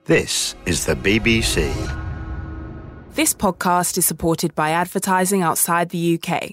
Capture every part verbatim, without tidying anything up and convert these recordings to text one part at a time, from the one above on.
This is the B B C. This podcast is supported by advertising outside the U K.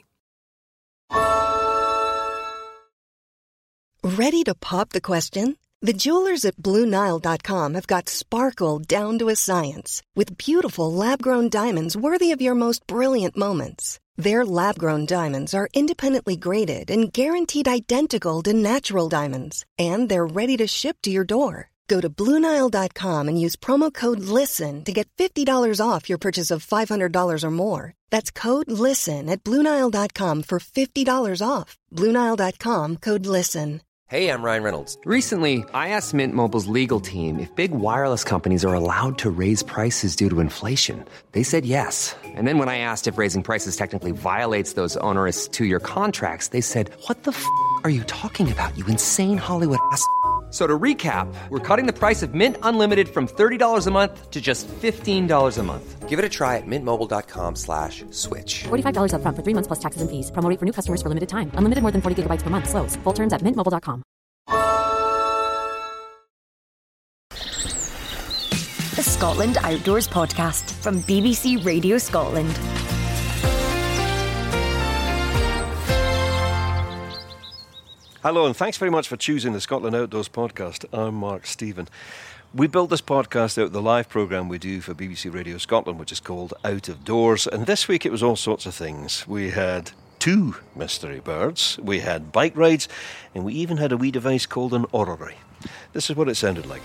Ready to pop the question? The jewelers at Blue Nile dot com have got sparkle down to a science with beautiful lab-grown diamonds worthy of your most brilliant moments. Their lab-grown diamonds are independently graded and guaranteed identical to natural diamonds, and they're ready to ship to your door. Go to Blue Nile dot com and use promo code LISTEN to get fifty dollars off your purchase of five hundred dollars or more. That's code LISTEN at Blue Nile dot com for fifty dollars off. Blue Nile dot com, code LISTEN. Hey, I'm Ryan Reynolds. Recently, I asked Mint Mobile's legal team if big wireless companies are allowed to raise prices due to inflation. They said yes. And then when I asked if raising prices technically violates those onerous two-year contracts, they said, what the f*** are you talking about, you insane Hollywood ass f- So to recap, we're cutting the price of Mint Unlimited from thirty dollars a month to just fifteen dollars a month. Give it a try at mintmobile.com slash switch. forty-five dollars up front for three months plus taxes and fees. Promo rate for new customers for limited time. Unlimited more than forty gigabytes per month. Slows full terms at mint mobile dot com. The Scotland Outdoors Podcast from B B C Radio Scotland. Hello, and thanks very much for choosing the Scotland Outdoors Podcast. I'm Mark Stephen. We built this podcast out of the live programme we do for B B C Radio Scotland, which is called Out of Doors. And this week it was all sorts of things. We had two mystery birds, we had bike rides, and we even had a wee device called an orrery. This is what it sounded like.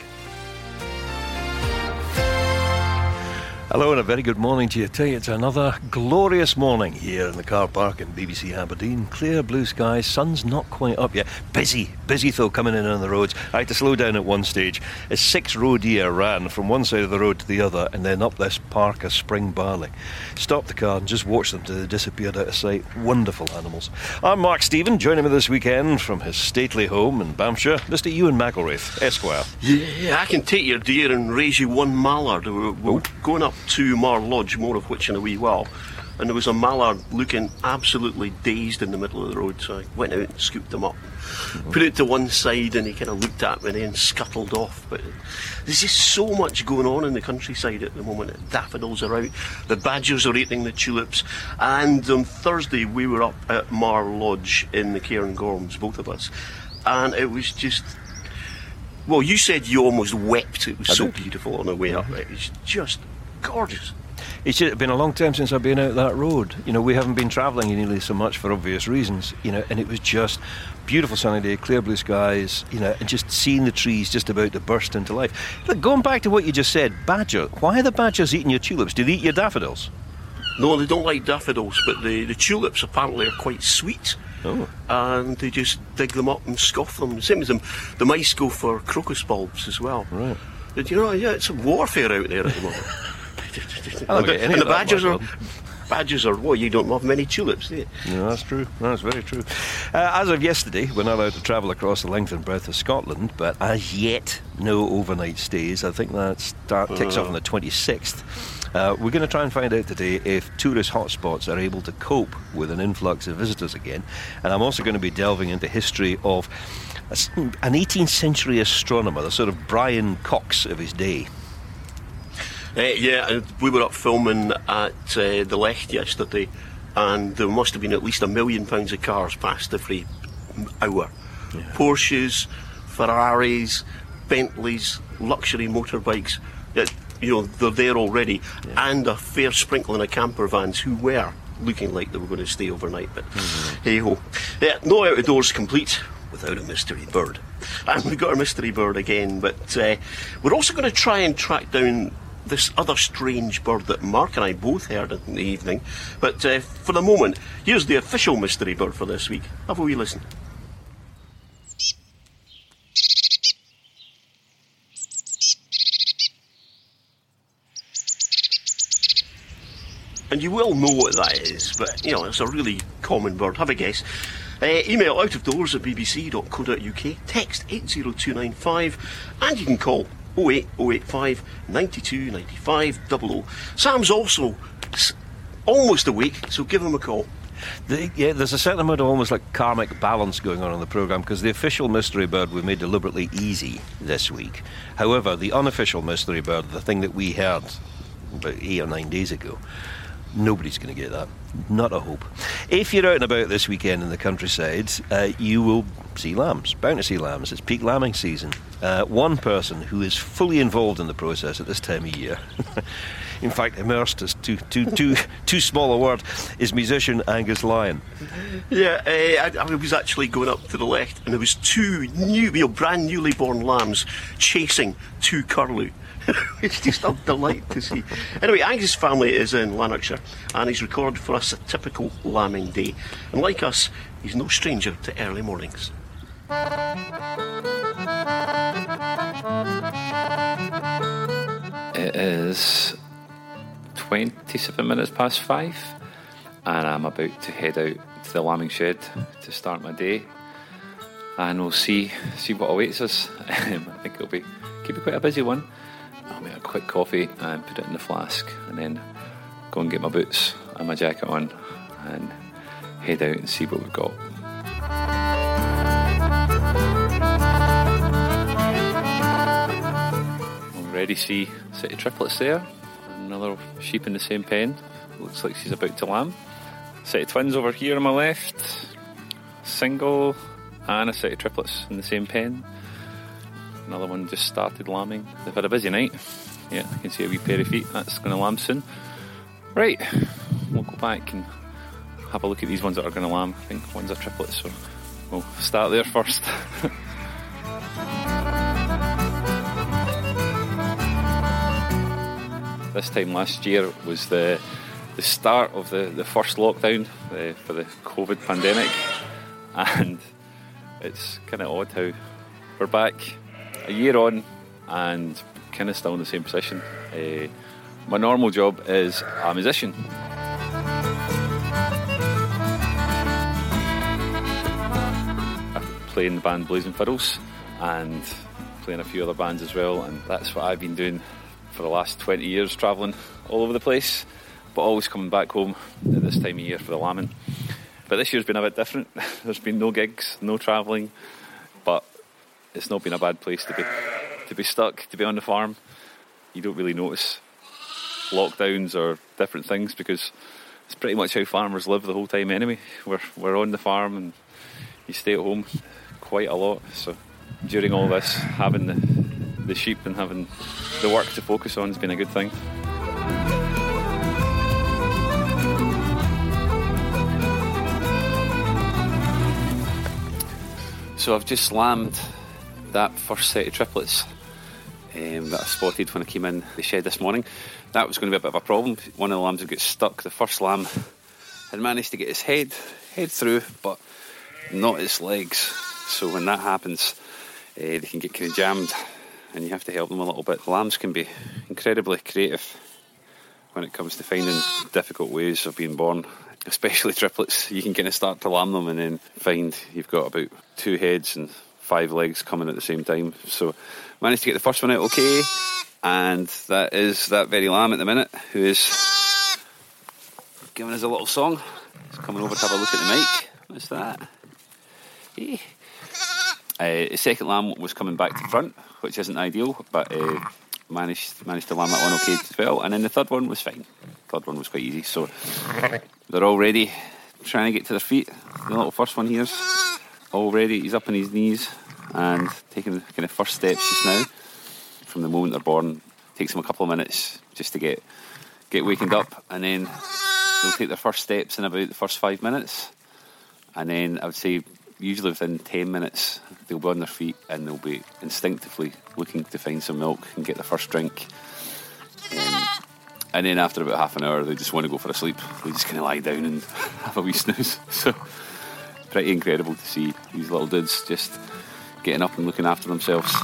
Hello and a very good morning to you. Tell you, it's another glorious morning here in the car park in B B C Aberdeen. Clear blue skies, sun's not quite up yet. Busy, busy though coming in on the roads. I had to slow down at one stage as six roe deer ran from one side of the road to the other and then up this park of spring barley. Stopped the car and just watched them till they disappeared out of sight. Wonderful animals. I'm Mark Stephen, joining me this weekend from his stately home in Bamshire, Mister Ewan McElraith, Esquire. Yeah, I can take your deer and raise you one mallard. We're, we're Oh. going up to Mar Lodge, more of which in a wee while, and there was a mallard looking absolutely dazed in the middle of the road, so I went out and scooped him up, mm-hmm. put it to one side, and he kind of looked at me and then scuttled off. But there's just so much going on in the countryside at the moment. The daffodils are out, the badgers are eating the tulips, and on Thursday we were up at Mar Lodge in the Cairngorms, both of us, and it was just... Well, you said you almost wept. It was I so did. beautiful on the way up. It was just gorgeous. It's been a long time since I've been out that road. You know, we haven't been travelling nearly so much for obvious reasons, you know, and it was just beautiful sunny day, clear blue skies, you know, and just seeing the trees just about to burst into life. Look, going back to what you just said, badger, why are the badgers eating your tulips? Do they eat your daffodils? No, they don't like daffodils, but the, the tulips apparently are quite sweet. Oh. And they just dig them up and scoff them. Same as them, the mice go for crocus bulbs as well. Right. But you know, yeah, it's a warfare out there at the moment. I don't and get any and of the that, badgers are... Mark. Badgers are, well, you don't have many tulips, do you? No, that's true. That's very true. Uh, as of yesterday, we're not allowed to travel across the length and breadth of Scotland, but as yet, no overnight stays. I think that start, kicks off on the twenty-sixth. Uh, we're going to try and find out today if tourist hotspots are able to cope with an influx of visitors again. And I'm also going to be delving into history of a, an eighteenth century astronomer, the sort of Brian Cox of his day. Uh, yeah, uh, we were up filming at uh, the Lecht yesterday, and there must have been at least a million pounds of cars passed every hour. Yeah. Porsches, Ferraris, Bentleys, luxury motorbikes. Uh, you know, they're there already, yeah. And a fair sprinkling of camper vans who were looking like they were going to stay overnight. But mm-hmm. hey ho, yeah, no out of doors complete without a mystery bird. And we got a mystery bird again, but uh, we're also going to try and track down this other strange bird that Mark and I both heard in the evening. But uh, for the moment, here's the official mystery bird for this week. Have a wee listen. And you will know what that is, but, you know, it's a really common bird. Have a guess. Uh, email outofdoors at b b c dot co dot u k, text eight zero two nine five, and you can call oh eight oh eight five nine two nine five double oh. Sam's also s- almost awake, so give him a call. The, yeah, there's a certain amount of almost like karmic balance going on in the programme, because the official mystery bird we made deliberately easy this week. However, the unofficial mystery bird, the thing that we heard about eight or nine days ago, nobody's going to get that. Not a hope. If you're out and about this weekend in the countryside, uh, you will see lambs, bound to see lambs. It's peak lambing season. Uh, one person who is fully involved in the process at this time of year, in fact, immersed is too too too too small a word, is musician Angus Lyon. Yeah, uh, I, I was actually going up to the left, and there was two new, you know, brand newly born lambs chasing two curlew. It's just a delight to see. Anyway, Angus' family is in Lanarkshire, and he's recorded for us a typical lambing day. And like us, he's no stranger to early mornings. It is twenty-seven minutes past five, and I'm about to head out to the lambing shed to start my day, and we'll see see what awaits us. Um, I think it'll be keep it quite a busy one. I'll make a quick coffee and put it in the flask, and then go and get my boots and my jacket on and head out and see what we've got. Already see city triplets there, another sheep in the same pen, looks like she's about to lamb. City twins over here on my left, single and a city triplets in the same pen. Another one just started lambing. They've had a busy night. Yeah, I can see a wee pair of feet. That's going to lamb soon. Right, we'll go back and have a look at these ones that are going to lamb. I think one's a triplet, so we'll start there first. This time last year was the the start of the, the first lockdown uh, for the COVID pandemic, and it's kind of odd how we're back a year on and kind of still in the same position. Uh, my normal job is a musician. I play in the band Blazing Fiddles and play in a few other bands as well, and that's what I've been doing for the last twenty years, travelling all over the place, but always coming back home at this time of year for the lambing. But this year's been a bit different. There's been no gigs, no travelling, but it's not been a bad place to be to be stuck, to be on the farm. You don't really notice lockdowns or different things because it's pretty much how farmers live the whole time anyway. We're we're on the farm and you stay at home quite a lot. So during all this, having the, the sheep and having the work to focus on has been a good thing. So I've just lambed that first set of triplets um, that I spotted when I came in the shed this morning. That was going to be a bit of a problem. One of the lambs would get stuck. The first lamb had managed to get his head head through, but not its legs. So when that happens, uh, they can get kind of jammed, and you have to help them a little bit. Lambs can be incredibly creative when it comes to finding difficult ways of being born, especially triplets. You can kind of start to lamb them and then find you've got about two heads and five legs coming at the same time. So managed to get the first one out okay, and that is that very lamb at the minute who is giving us a little song. He's coming over to have a look at the mic. What's that? Hey. Uh, the second lamb was coming back to front, which isn't ideal, but uh, managed managed to lamb that one okay as well. And then the third one was fine. The third one was quite easy. So they're already trying to get to their feet. The little first one here's already, he's up on his knees and taking the kind of first steps just now. From the moment they're born, it takes them a couple of minutes just to get get wakened up, and then they'll take their first steps in about the first five minutes. And then I would say usually within ten minutes they'll be on their feet and they'll be instinctively looking to find some milk and get their first drink. Um, and then after about half an hour they just want to go for a sleep. They just kind of lie down and have a wee snooze. So pretty incredible to see these little dudes just getting up and looking after themselves.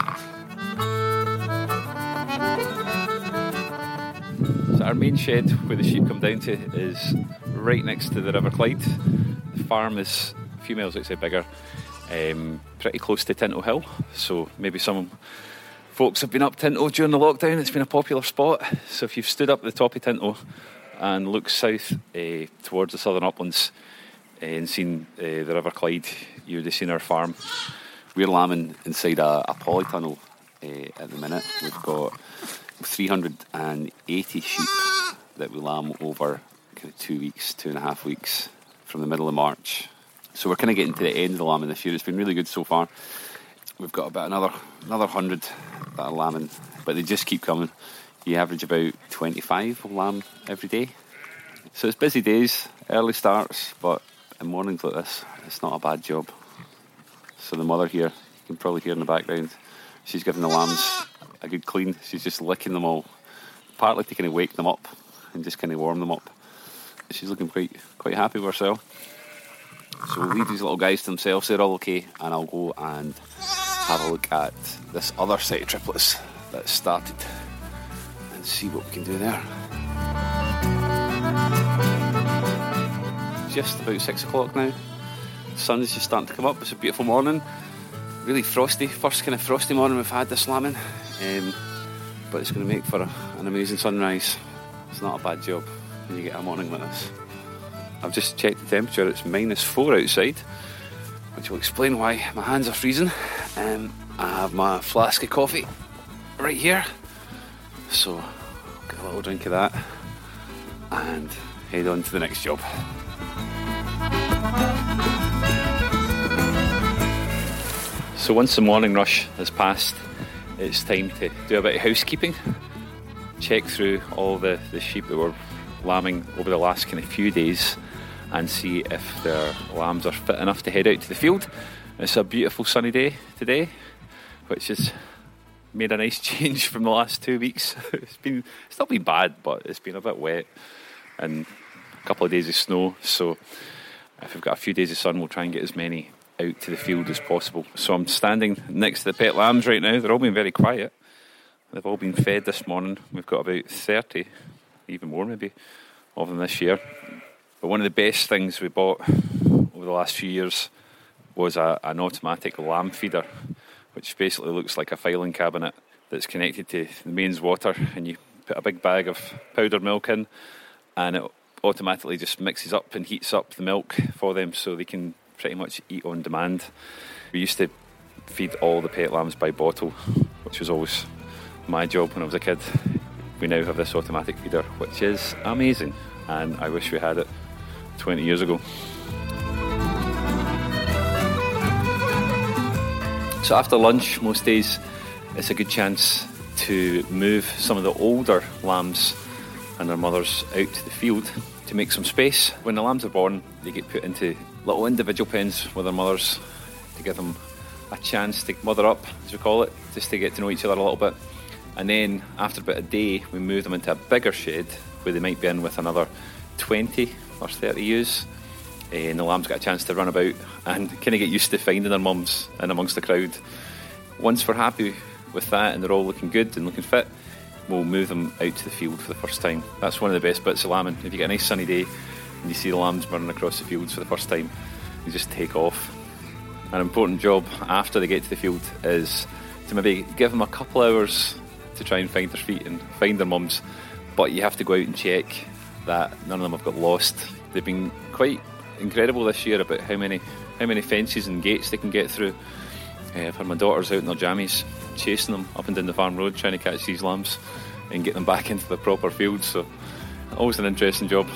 So our main shed where the sheep come down to is right next to the River Clyde. The farm is a few miles outside Biggar, um, pretty close to Tinto Hill, so maybe some folks have been up Tinto during the lockdown. It's been a popular spot, so if you've stood up at the top of Tinto and looked south uh, towards the southern uplands, uh, and seen uh, the River Clyde, you would have seen our farm. We're lambing inside a, a polytunnel uh, at the minute. We've got three hundred eighty sheep that we lamb over kind of two weeks, two and a half weeks from the middle of March. So we're kind of getting to the end of the lambing this year. It's been really good so far. We've got about another another hundred that are lambing, but they just keep coming. You average about twenty-five of lamb every day. So it's busy days, early starts, but in mornings like this, it's not a bad job. So the mother here, you can probably hear in the background, she's giving the lambs a good clean. She's just licking them all, partly to kind of wake them up and just kind of warm them up. She's looking quite quite happy with herself. So we'll leave these little guys to themselves, they're all okay, and I'll go and have a look at this other set of triplets that started and see what we can do there. Just about six o'clock now. The sun is just starting to come up. It's a beautiful morning. Really frosty. First kind of frosty morning we've had this lambing. Um, but it's going to make for a, an amazing sunrise. It's not a bad job when you get a morning like this. I've just checked the temperature. It's minus four outside, which will explain why my hands are freezing. Um, I have my flask of coffee right here. So I'll get a little drink of that and head on to the next job. So once the morning rush has passed, it's time to do a bit of housekeeping. Check through all the, the sheep that were lambing over the last kind of few days and see if their lambs are fit enough to head out to the field. It's a beautiful sunny day today, which has made a nice change from the last two weeks. It's been it's not been bad, but it's been a bit wet and a couple of days of snow. So if we've got a few days of sun, we'll try and get as many out to the field as possible. So I'm standing next to the pet lambs right now. They're all being very quiet. They've all been fed this morning. We've got about thirty, even more maybe, of them this year. But one of the best things we bought over the last few years was a, an automatic lamb feeder, which basically looks like a filing cabinet that's connected to the mains water, and you put a big bag of powdered milk in and it automatically just mixes up and heats up the milk for them so they can pretty much eat on demand. We used to feed all the pet lambs by bottle, which was always my job when I was a kid. We now have this automatic feeder, which is amazing, and I wish we had it twenty years ago. So after lunch, most days, it's a good chance to move some of the older lambs and their mothers out to the field to make some space. When the lambs are born, they get put into little individual pens with their mothers to give them a chance to mother up, as we call it, just to get to know each other a little bit. And then after about a day, we move them into a bigger shed where they might be in with another twenty or thirty ewes. And the lambs get a chance to run about and kind of get used to finding their mums in amongst the crowd. Once we're happy with that and they're all looking good and looking fit, we'll move them out to the field for the first time. That's one of the best bits of lambing. If you get a nice sunny day and you see the lambs running across the fields for the first time, you just take off. An important job after they get to the field is to maybe give them a couple hours to try and find their feet and find their mums, but you have to go out and check that none of them have got lost. They've been quite incredible this year about how many how many fences and gates they can get through. Uh, I've had my daughters out in their jammies chasing them up and down the farm road trying to catch these lambs and get them back into the proper field, so always an interesting job.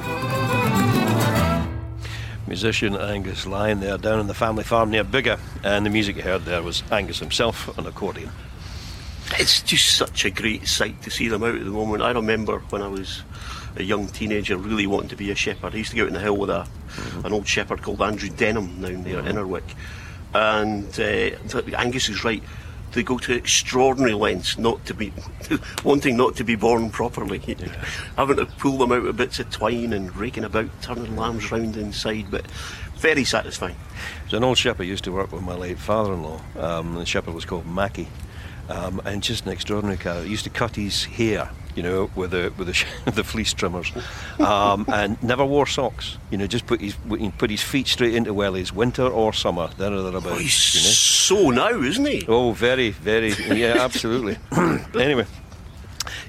Musician Angus Lyon there down on the family farm near Biggar, and the music you heard there was Angus himself on accordion. It's just such a great sight to see them out at the moment. I remember when I was a young teenager really wanting to be a shepherd. I used to go out in the hill with a, mm-hmm. an old shepherd called Andrew Denham down there mm-hmm. at Innerwick. And uh, Angus is right. They go to extraordinary lengths not to be wanting not to be born properly, yeah. having to pull them out with bits of twine and raking about, turning lambs round inside, but very satisfying. There's an old shepherd used to work with my late father-in-law. Um, the shepherd was called Mackie, um, and just an extraordinary character. He used to cut his hair, you know, with the with the, sh- the fleece trimmers, um, and never wore socks. You know, just put his put his feet straight into wellies, winter or summer, there or thereabouts. Oh, he's you know? so now, isn't he? Oh, very, very, yeah, absolutely. Anyway,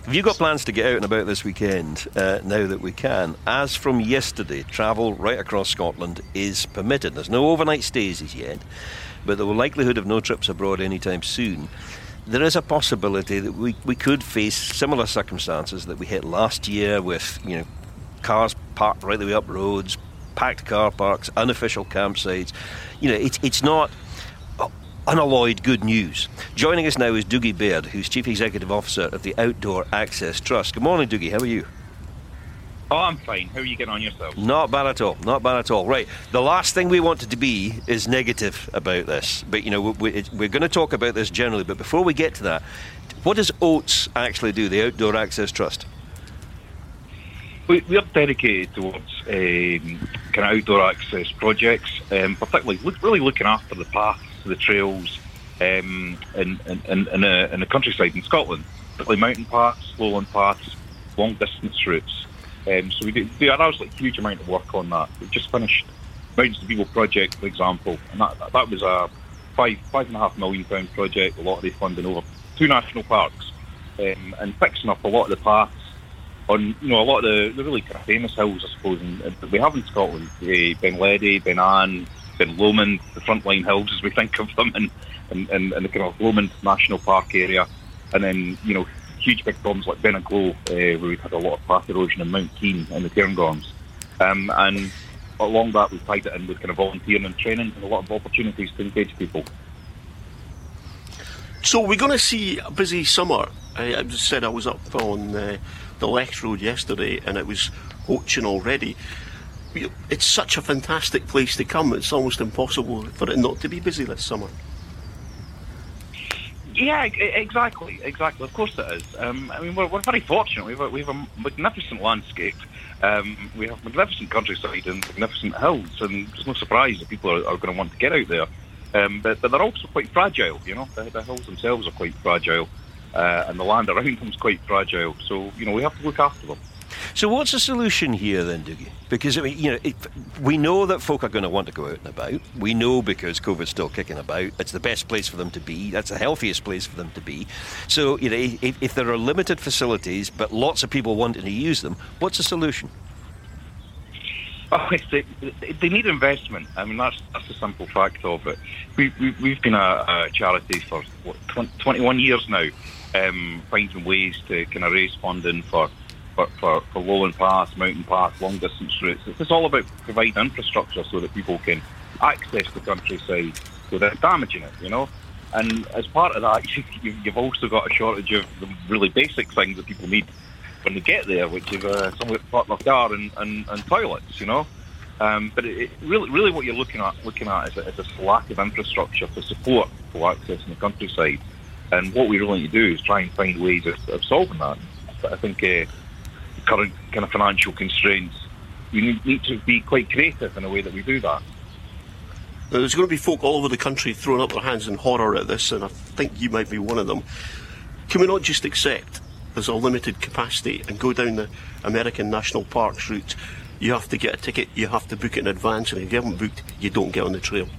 Have you got plans to get out and about this weekend, uh, now that we can? As from yesterday, travel right across Scotland is permitted. There's no overnight stays as yet, but the likelihood of no trips abroad anytime soon. There is a possibility that we, we could face similar circumstances that we hit last year with, you know, cars parked right the way up roads, packed car parks, unofficial campsites. You know, it's it's not unalloyed good news. Joining us now is Dougie Baird, who's Chief Executive Officer of the Outdoor Access Trust. Good morning, Dougie. How are you? Oh, I'm fine. How are you getting on yourself? Not bad at all. Not bad at all. Right. The last thing we wanted to be is negative about this. But, you know, we, we're going to talk about this generally. But before we get to that, what does OATS actually do, the Outdoor Access Trust? We, we are dedicated towards um, kind of outdoor access projects, um, particularly look, really looking after the paths, the trails um, in, in, in, in, a, in the countryside in Scotland, particularly mountain paths, lowland paths, long distance routes. Um, so we do, do an absolutely huge amount of work on that. We've just finished Mountains to People project, for example, and that, that was a five five and a half million pound project. A lot of the funding over two national parks, um, and fixing up a lot of the paths on, you know, a lot of the, the really kind of famous hills, I suppose, and, and we have in Scotland. Uh, Ben Ledi, Ben Ann, Ben Lomond, the frontline hills as we think of them, in, in, in, in the kind of Lomond National Park area, and then, you know, huge big problems like Benaglow, uh, where we've had a lot of path erosion in Mount Keene and the Cairngorms. Um, and along that, we've tied it in with kind of volunteering and training and a lot of opportunities to engage people. So we're going to see a busy summer. I, I just said I was up on uh, the Lech Road yesterday and it was hoaching already. It's such a fantastic place to come, it's almost impossible for it not to be busy this summer. Yeah, exactly, exactly. Of course it is. Um, I mean, we're, we're very fortunate. We have a, we have a magnificent landscape. Um, we have magnificent countryside and magnificent hills, and there's no surprise that people are, are going to want to get out there. Um, but, but they're also quite fragile, you know. The, the hills themselves are quite fragile, uh, and the land around them is quite fragile. So, you know, we have to look after them. So what's the solution here then, Dougie? Because, I mean, you know, it, we know that folk are going to want to go out and about. We know because COVID's still kicking about. It's the best place for them to be. That's the healthiest place for them to be. So, you know, if, if there are limited facilities but lots of people wanting to use them, what's the solution? Oh, they, they need investment. I mean, that's that's the simple fact of it. We, we, we've been a, a charity for, what, twenty-one years now, um, finding ways to kind of raise funding for For, for, for lowland paths, mountain paths, long distance routes. It's all about providing infrastructure so that people can access the countryside without damaging it, you know. And as part of that, you, you've also got a shortage of the really basic things that people need when they get there, which is uh, somewhere to park their car and, and, and toilets, you know. Um, but it, it really, really, what you're looking at, looking at is, a, is a lack of infrastructure to support people accessing the countryside. And what we really need to do is try and find ways of, of solving that. But I think. Uh, current kind of financial constraints, we need, need to be quite creative in a way that we do that. Now, there's going to be folk all over the country throwing up their hands in horror at this, and I think you might be one of them. Can we not just accept there's a limited capacity and go down the American National Parks route? You have to get a ticket, you have to book it in advance, and if you haven't booked, you don't get on the trail.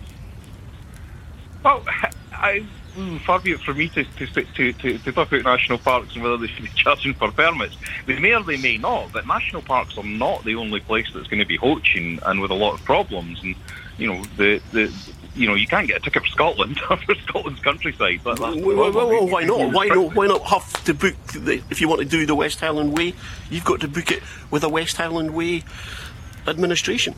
Well, I... far be it for me to, to, to, to, to talk about national parks and whether they should be charging for permits. They may or they may not, but national parks are not the only place that's going to be hoaching and with a lot of problems. And, you know, the, the you know, you can't get a ticket for Scotland or for Scotland's countryside. But that's well, well, well, well, why not? Why not? Why not have to book, the, if you want to do the West Highland Way, you've got to book it with a West Highland Way administration.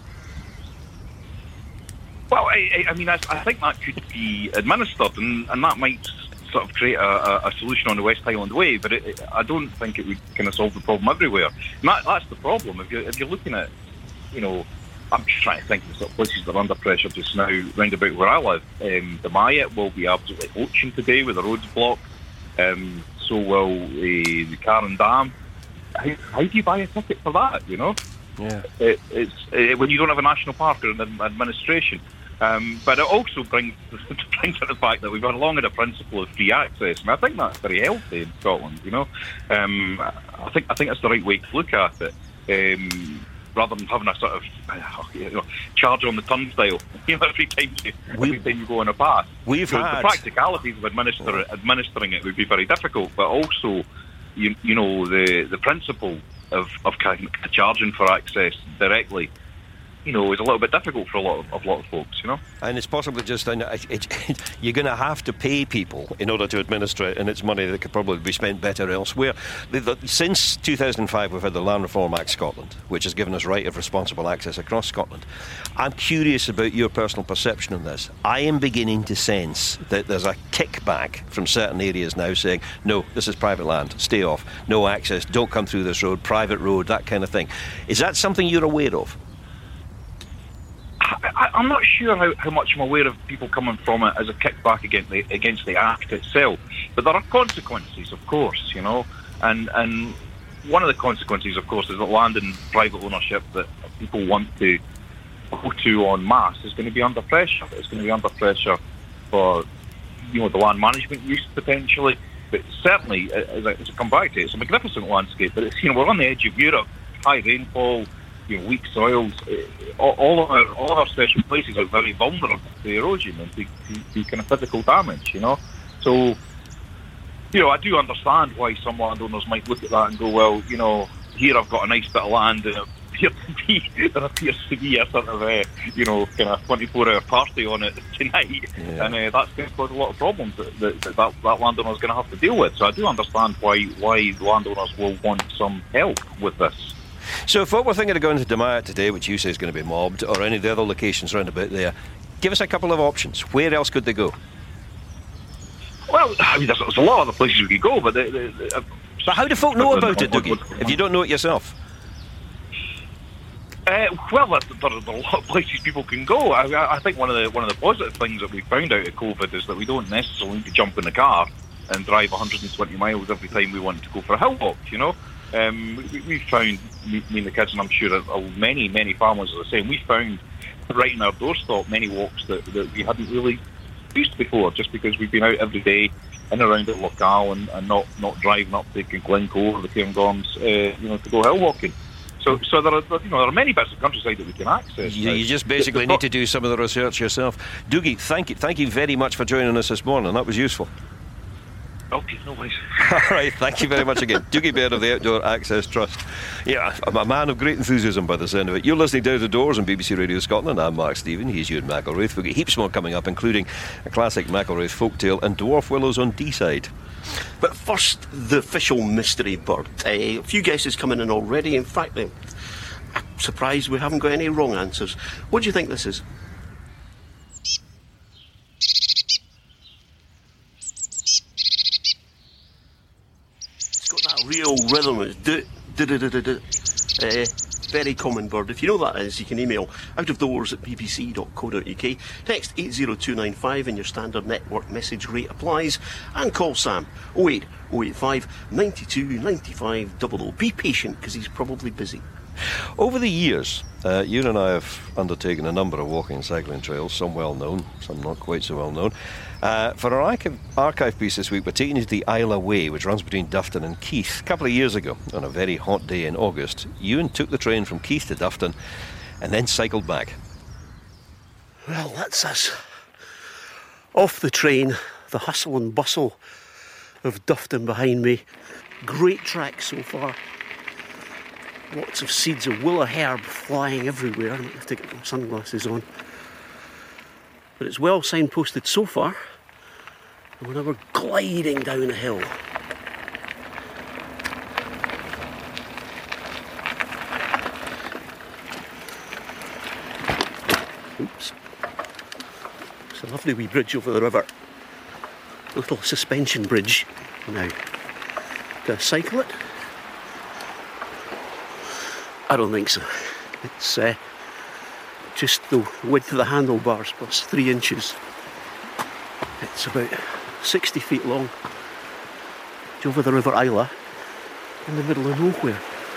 Well, I, I mean, I, I think that could be administered, and, and that might sort of create a, a solution on the West Highland Way, but it, it, I don't think it would kind of solve the problem everywhere. And that, that's the problem. If you're, if you're looking at, you know, I'm just trying to think of the sort of places that are under pressure just now, round about where I live. Um, the Myatt will be absolutely hoaching today with the roads blocked. Um, so will uh, the Carron Dam. How, how do you buy a ticket for that, you know? Yeah. It, it's it, when you don't have a national park or an administration. Um, but it also brings, brings to the fact that we've got along with the principle of free access, and I think that's very healthy in Scotland. You know, um, I think I think that's the right way to look at it, um, rather than having a sort of you know, charge on the turnstile. You know, every time you, every time you go on a path. We've so had the practicalities of administer, administering it would be very difficult, but also you, you know, the, the principle of, of kind of charging for access directly, you know, is a little bit difficult for a lot of, a lot of folks, you know. And it's possibly just, it, it, you're going to have to pay people in order to administer it, and it's money that could probably be spent better elsewhere. The, the, since two thousand five, we've had the Land Reform Act Scotland, which has given us right of responsible access across Scotland. I'm curious about your personal perception on this. I am beginning to sense that there's a kickback from certain areas now saying, no, this is private land, stay off, no access, don't come through this road, private road, that kind of thing. Is that something you're aware of? I, I'm not sure how, how much I'm aware of people coming from it as a kickback against the, against the Act itself. But there are consequences, of course, you know. And and one of the consequences, of course, is that land and private ownership that people want to go to en masse is going to be under pressure. It's going to be under pressure for, you know, the land management use potentially. But certainly, as I, as I come back to it, it's a magnificent landscape. But it's, you know, we're on the edge of Europe, high rainfall, you know, weak soils. All, all of our all of our special places are very vulnerable to erosion and to, to, to kind of physical damage. You know, so you know, I do understand why some landowners might look at that and go, well, you know, here I've got a nice bit of land and it appears to be there appears to be a sort of uh, you know, kind of twenty-four hour party on it tonight, yeah. and uh, that's going to cause a lot of problems that that, that, that landowner is going to have to deal with. So I do understand why why landowners will want some help with this. So if what we're thinking of going to Demayat today, which you say is going to be mobbed, or any of the other locations around about there, give us a couple of options. Where else could they go? Well, I mean, there's, there's a lot of other places we could go, but... The, the, the, uh, so how do folk know about it, Dougie, if you don't know it yourself? Uh, well, there, there, there are a lot of places people can go. I, I think one of the one of the positive things that we found out of COVID is that we don't necessarily need to jump in the car and drive one hundred twenty miles every time we want to go for a hill walk, you know? Um, we, we found, me, me and the kids, and I'm sure that many, many families are the same, we found right in our doorstep many walks that, that we hadn't really used before, just because we've been out every day in and around the locale and, and not, not driving up to Glencoe or the Cairngorms, uh, you know, to go hill walking. So, so there are, you know, there are many bits of countryside that we can access. You, you just basically need to do some of the research yourself. Dougie, thank you, thank you very much for joining us this morning. That was useful. Okay, no worries. All right, thank you very much again. Dougie Baird of the Outdoor Access Trust. Yeah, I'm a man of great enthusiasm by the sound of it. You're listening Down the Doors on B B C Radio Scotland. I'm Mark Stephen, he's Ewan McElraith. We've got heaps more coming up, including a classic McElraith folktale and dwarf willows on D-side. But first, the official mystery bird. Uh, a few guesses coming in already. In fact, I'm surprised we haven't got any wrong answers. What do you think this is? Real rhythm is do, do, do, do, do, do. Uh, very common bird. If you know what that is, you can email outofdoors at b b c dot co dot u k. Text eight zero two nine five and your standard network message rate applies. And call Sam oh eight oh eight five nine two nine five double oh. Be patient because he's probably busy. Over the years, uh, you and I have undertaken a number of walking and cycling trails, some well known, some not quite so well known. Uh, for our archive, archive piece this week, we're taking you to the Isla Way, which runs between Dufton and Keith. A couple of years ago, on a very hot day in August, Ewan took the train from Keith to Dufton and then cycled back. Well, that's us. Off the train, the hustle and bustle of Dufton behind me. Great track so far. Lots of seeds of willow herb flying everywhere. I might have to get my sunglasses on. But it's well signposted so far. And we're now gliding down a hill. Oops. It's a lovely wee bridge over the river. A little suspension bridge. Now, do I cycle it? I don't think so. It's uh, just the width of the handlebars plus three inches. It's about sixty feet long. It's over the River Isla in the middle of nowhere.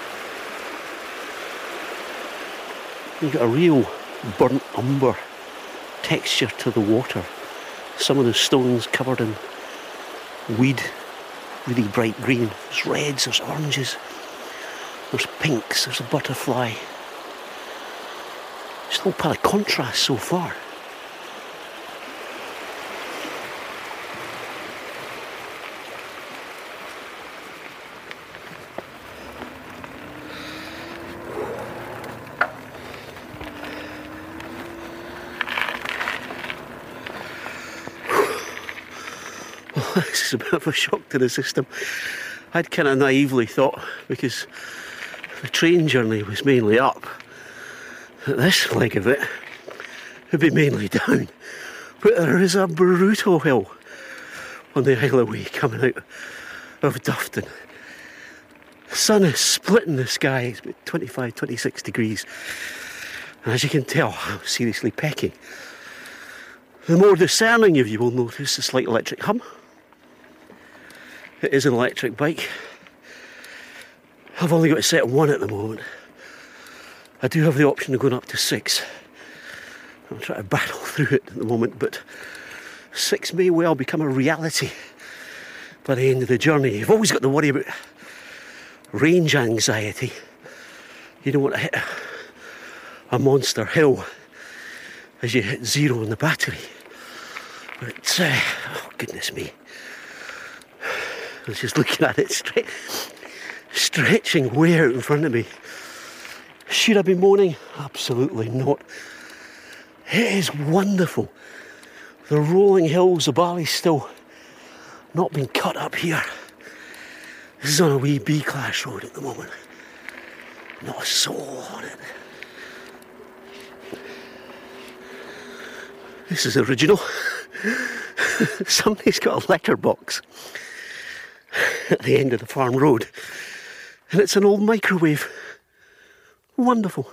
You've got a real burnt umber texture to the water. Some of the stones covered in weed, really bright green. There's reds, there's oranges. There's pinks, there's a butterfly. Just a whole pile of contrast so far. this is a bit of a shock to the system. I'd kind of naively thought, because the train journey was mainly up, that this leg of it would be mainly down. But there is a brutal hill on the Isle of Wight coming out of Dufton. The sun is splitting the sky. It's about twenty-five, twenty-six degrees. And as you can tell, I'm seriously pecking. The more discerning of you will notice a slight electric hum. It is an electric bike. I've only got to set one at the moment. I do have the option of going up to six. I'm trying to battle through it at the moment, but six may well become a reality by the end of the journey. You've always got to worry about range anxiety. You don't want to hit a, a monster hill as you hit zero on the battery. But, uh, oh goodness me. I was just looking at it, stre- stretching way out in front of me. Should I be moaning? Absolutely not. It is wonderful. The rolling hills, the Bali's still not been cut up here. This is on a wee B-class road at the moment. Not a soul on it. This is original. Somebody's got a letterbox at the end of the farm road, and it's an old microwave. Wonderful.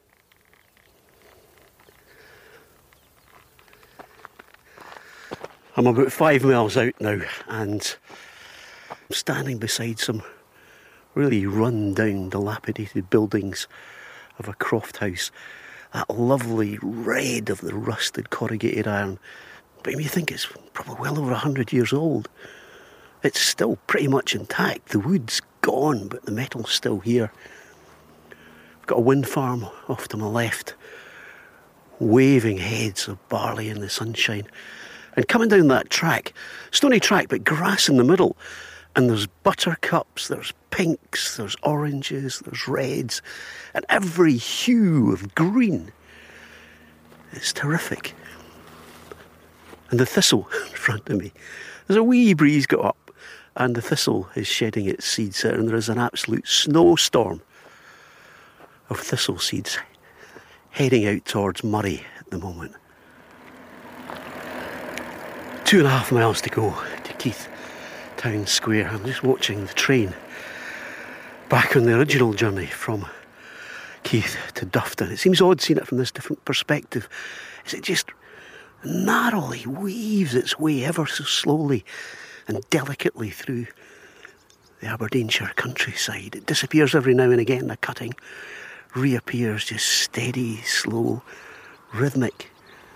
I'm about five miles out now, and I'm standing beside some really run-down, dilapidated buildings of a croft house. That lovely red of the rusted corrugated iron. But you think it's probably well over a hundred years old. It's still pretty much intact. The wood's gone, but the metal's still here. I've got a wind farm off to my left, waving heads of barley in the sunshine. And coming down that track, stony track, but grass in the middle. And there's buttercups, there's pinks, there's oranges, there's reds, and every hue of green. It's terrific. And the thistle in front of me. There's a wee breeze got up, and the thistle is shedding its seeds out, and there is an absolute snowstorm of thistle seeds heading out towards Murray at the moment. Two and a half miles to go to Keith Town Square. I'm just watching the train back on the original journey from Keith to Dufton. It seems odd seeing it from this different perspective. Is it just narrowly weaves its way ever so slowly and delicately through the Aberdeenshire countryside. It disappears every now and again, the cutting reappears, just steady, slow, rhythmic.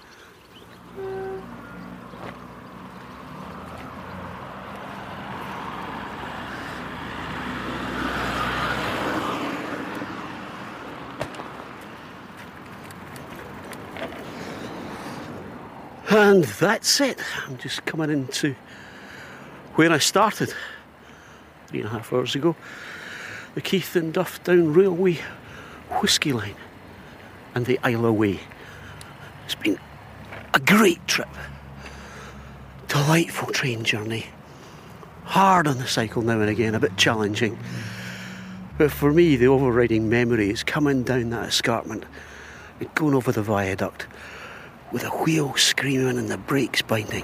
And that's it. I'm just coming into where I started three and a half hours ago. The Keith and Duftown Railway Whisky Line and the Isle of Wight. It's been a great trip. Delightful train journey. Hard on the cycle now and again, a bit challenging. But for me, the overriding memory is coming down that escarpment and going over the viaduct with a wheel screaming and the brakes binding.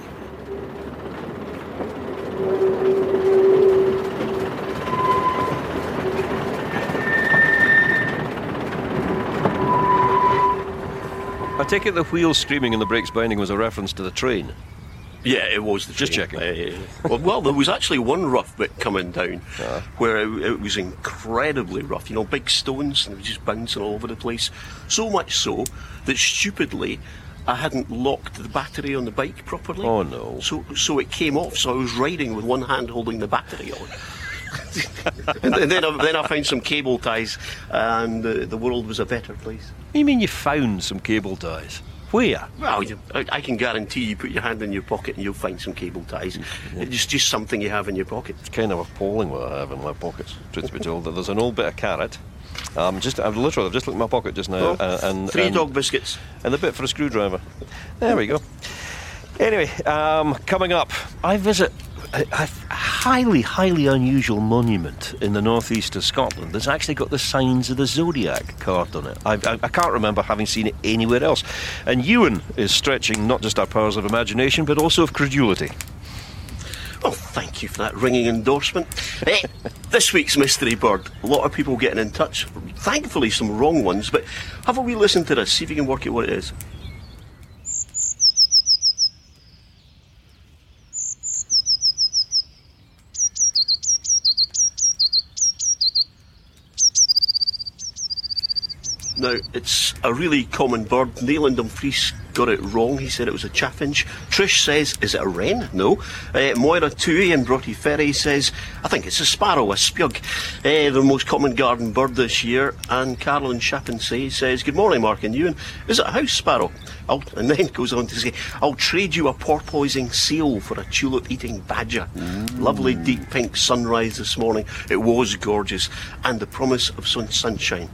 I take it the wheel screaming and the brakes binding was a reference to the train. Yeah, it was the Just train. checking. Uh, well, well, there was actually one rough bit coming down uh. where it, it was incredibly rough. You know, big stones, and it was just bouncing all over the place. So much so that stupidly I hadn't locked the battery on the bike properly. Oh no. So so it came off, so I was riding with one hand holding the battery on. and, and then, I, then I found some cable ties, and uh, the world was a better place. What do you mean you found some cable ties? Where? Well, you, I, I can guarantee you put your hand in your pocket and you'll find some cable ties. Mm-hmm. It's just something you have in your pocket. It's kind of appalling what I have in my pockets, truth be told. There's an old bit of carrot. Um, just, I've literally, I've just looked in my pocket just now. Oh, uh, and three and, dog biscuits. And a bit for a screwdriver. There we go. Anyway, um, coming up, I visit a, a highly, highly unusual monument in the northeast of Scotland that's actually got the signs of the zodiac carved on it. I, I, I can't remember having seen it anywhere else. And Ewan is stretching not just our powers of imagination, but also of credulity. Oh, thank you for that ringing endorsement. eh, this week's Mystery Bird, a lot of people getting in touch. Thankfully, some wrong ones, but have a wee listen to this, see if you can work out what it is. Now, it's a really common bird. Neil and Dumfries got it wrong. He said it was a chaffinch. Trish says, is it a wren? No. Uh, Moira Tui in Broughty Ferry says, I think it's a sparrow, a spug. Uh, the most common garden bird this year. And Carolyn Shapinsay says, good morning, Mark and Ewan. Is it a house sparrow? I'll, and then goes on to say, I'll trade you a porpoising seal for a tulip-eating badger. Mm. Lovely deep pink sunrise this morning. It was gorgeous. And the promise of sun- sunshine.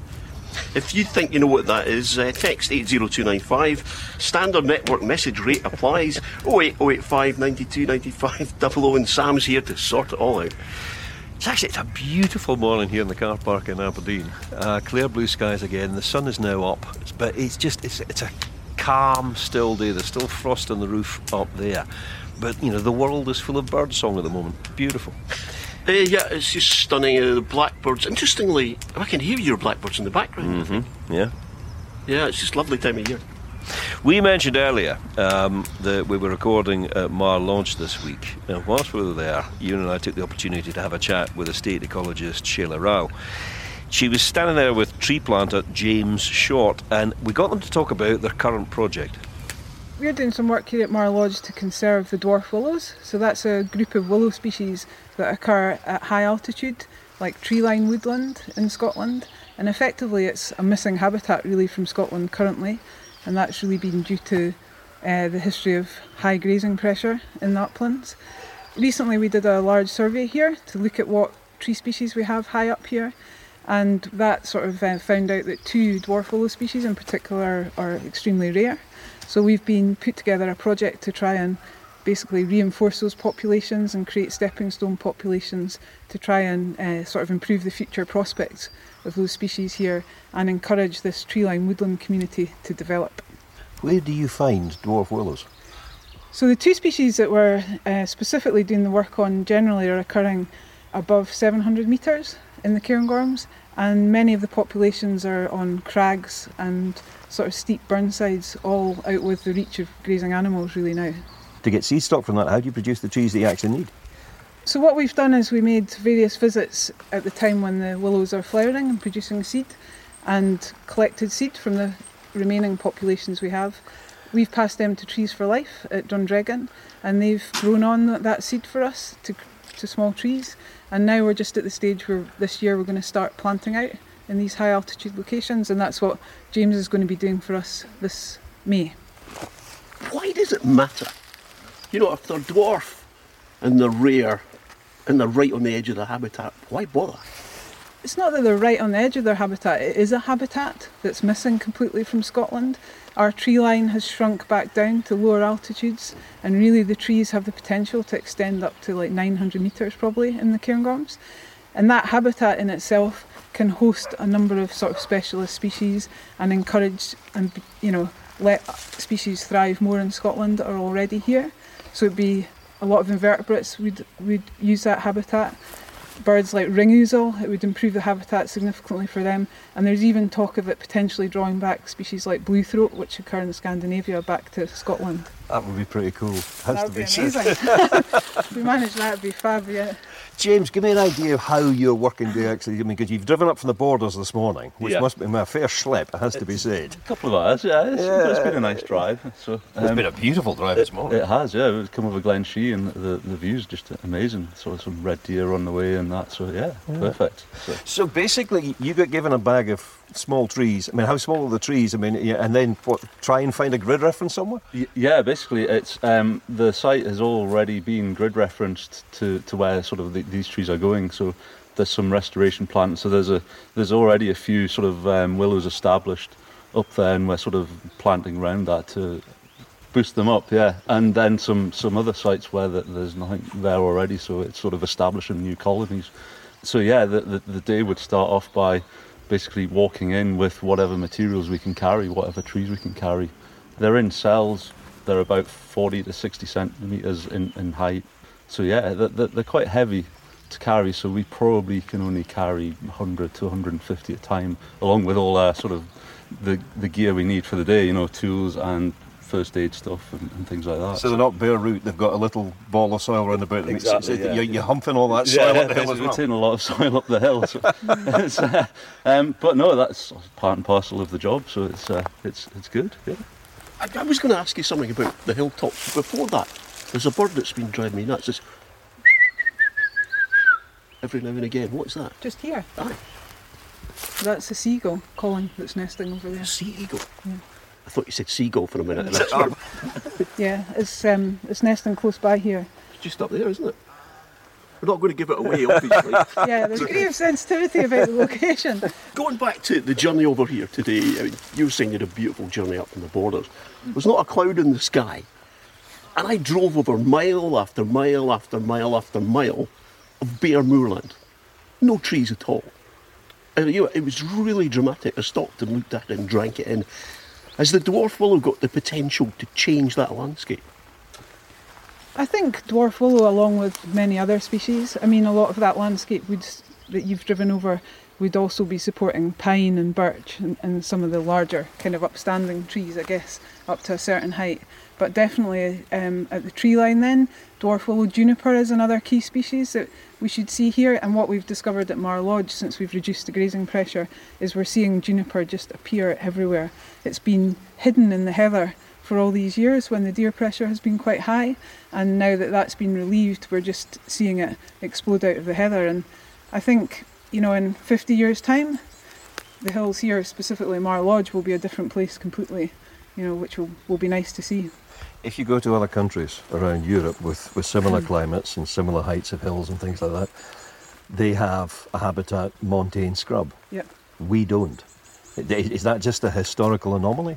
If you think you know what that is, uh, text eight zero two nine five. Standard network message rate applies. oh eight oh eight five, nine two nine five, double oh, and Sam's here to sort it all out. It's actually it's a beautiful morning here in the car park in Aberdeen. Uh, clear blue skies again. The sun is now up, it's, but it's just it's it's a calm, still day. There's still frost on the roof up there, but you know the world is full of birdsong at the moment. Beautiful. Uh, yeah, it's just stunning. Uh, the blackbirds. Interestingly, I can hear your blackbirds in the background. Mm-hmm. Yeah. Yeah, it's just a lovely time of year. We mentioned earlier um, that we were recording at Mar Launch this week. And whilst we were there, Ewan and I took the opportunity to have a chat with estate ecologist Sheila Rao. She was standing there with tree planter James Short, and we got them to talk about their current project. We're doing some work here at Mar Lodge to conserve the dwarf willows. So that's a group of willow species that occur at high altitude, like tree-line woodland in Scotland. And effectively it's a missing habitat really from Scotland currently. And that's really been due to uh, the history of high grazing pressure in the uplands. Recently we did a large survey here to look at what tree species we have high up here. And that sort of uh, found out that two dwarf willow species in particular are extremely rare. So we've been put together a project to try and basically reinforce those populations and create stepping stone populations to try and uh, sort of improve the future prospects of those species here and encourage this tree-line woodland community to develop. Where do you find dwarf willows? So the two species that we're uh, specifically doing the work on generally are occurring above seven hundred metres in the Cairngorms, and many of the populations are on crags and sort of steep burnsides, all out with the reach of grazing animals really now. To get seed stock from that, how do you produce the trees that you actually need? So what we've done is we made various visits at the time when the willows are flowering and producing seed, and collected seed from the remaining populations we have. We've passed them to Trees for Life at Dundregan, and they've grown on that seed for us to, to small trees. And now we're just at the stage where this year we're going to start planting out in these high altitude locations, and that's what James is going to be doing for us this May. Why does it matter? You know, if they're dwarf and they're rare and they're right on the edge of the habitat, why bother? It's not that they're right on the edge of their habitat, it is a habitat that's missing completely from Scotland. Our tree line has shrunk back down to lower altitudes, and really the trees have the potential to extend up to like nine hundred metres probably in the Cairngorms. And that habitat in itself can host a number of sort of specialist species and encourage and, you know, let species thrive more in Scotland that are already here. So it'd be a lot of invertebrates would would use that habitat. Birds like ring ouzel, it would improve the habitat significantly for them. And there's even talk of it potentially drawing back species like blue throat, which occur in Scandinavia, back to Scotland. That would be pretty cool. Has that to would be, be amazing. If we manage that, it'd be fab, yeah. James, give me an idea of how you're working to actually, I mean, because you've driven up from the borders this morning, which yeah. must be a fair schlep, it has it's to be said. A couple of hours, yeah. It's, yeah. it's been a nice drive. So um, It's been a beautiful drive this morning. It has, yeah. We've come over Glen Shee and the, the view's just amazing. So some red deer on the way and that, so yeah, yeah. perfect. So. so basically, you got given a bag of small trees. I mean, how small are the trees? I mean, yeah, and then what, try and find a grid reference somewhere? Y- yeah, basically, it's um, the site has already been grid referenced to, to where sort of the, these trees are going. So there's some restoration plans. So there's a there's already a few sort of um, willows established up there, and we're sort of planting around that to boost them up, yeah. And then some, some other sites where the, there's nothing there already, so it's sort of establishing new colonies. So yeah, the, the, the day would start off by basically walking in with whatever materials we can carry, whatever trees we can carry. They're in cells, they're about forty to sixty centimetres in, in height. So yeah, they're, they're quite heavy to carry, so we probably can only carry one hundred to one hundred fifty at a time, along with all our sort of the, the gear we need for the day, you know, tools and first aid stuff and, and things like that. So they're not bare root, they've got a little ball of soil around about them. Exactly, so yeah. you're, you're humping all that soil yeah, up the hill as we're well. taking a lot of soil up the hill. So it's, uh, um, but no, that's part and parcel of the job, so it's uh, it's it's good, yeah. I, I was going to ask you something about the hilltops. Before that, there's a bird that's been driving me nuts. It's every now and again. What's that? Just here. Aye. That's a seagull calling that's nesting over there. Seagull? Yeah. I thought you said seagull for a minute. And that's where- Yeah, it's um, it's nesting close by here. It's just up there, isn't it? We're not going to give it away, obviously. Yeah, there's grave sensitivity about the location. Going back to the journey over here today, I mean, you were saying you had a beautiful journey up from the borders. There's not a cloud in the sky. And I drove over mile after mile after mile after mile of bare moorland. No trees at all. And, you know, it was really dramatic. I stopped and looked at it and drank it in. Has the dwarf willow got the potential to change that landscape? I think dwarf willow, along with many other species, I mean, a lot of that landscape would, that you've driven over would also be supporting pine and birch and, and some of the larger kind of upstanding trees, I guess, up to a certain height. But definitely um, at the tree line then, dwarf willow juniper is another key species that we should see here. And what we've discovered at Mar Lodge since we've reduced the grazing pressure is we're seeing juniper just appear everywhere. It's been hidden in the heather for all these years when the deer pressure has been quite high, and now that that's been relieved, we're just seeing it explode out of the heather. And I think, you know, in fifty years' time, the hills here, specifically Mar Lodge, will be a different place completely, you know, which will, will be nice to see. If you go to other countries around Europe with, with similar climates and similar heights of hills and things like that, they have a habitat montane scrub. Yep. We don't. Is that just a historical anomaly?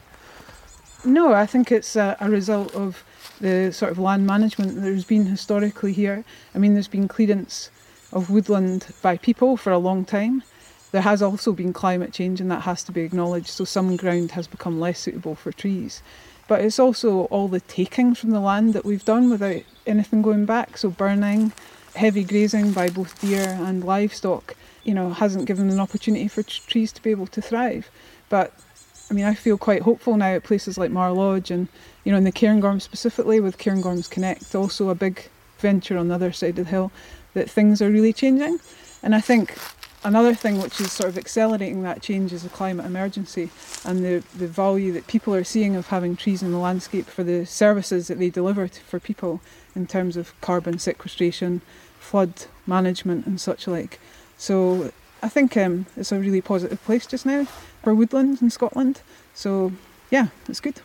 No, I think it's a, a result of the sort of land management that there's been historically here. I mean, there's been clearance of woodland by people for a long time. There has also been climate change, and that has to be acknowledged, so some ground has become less suitable for trees. But it's also all the taking from the land that we've done without anything going back, so burning, heavy grazing by both deer and livestock, you know, hasn't given an opportunity for t- trees to be able to thrive. But I mean, I feel quite hopeful now at places like Mar Lodge and, you know, in the Cairngorms specifically, with Cairngorms Connect, also a big venture on the other side of the hill, that things are really changing. And I think another thing which is sort of accelerating that change is the climate emergency and the, the value that people are seeing of having trees in the landscape for the services that they deliver to, for people in terms of carbon sequestration, flood management and such like. So I think um, it's a really positive place just now for woodland in Scotland. So yeah, it's good.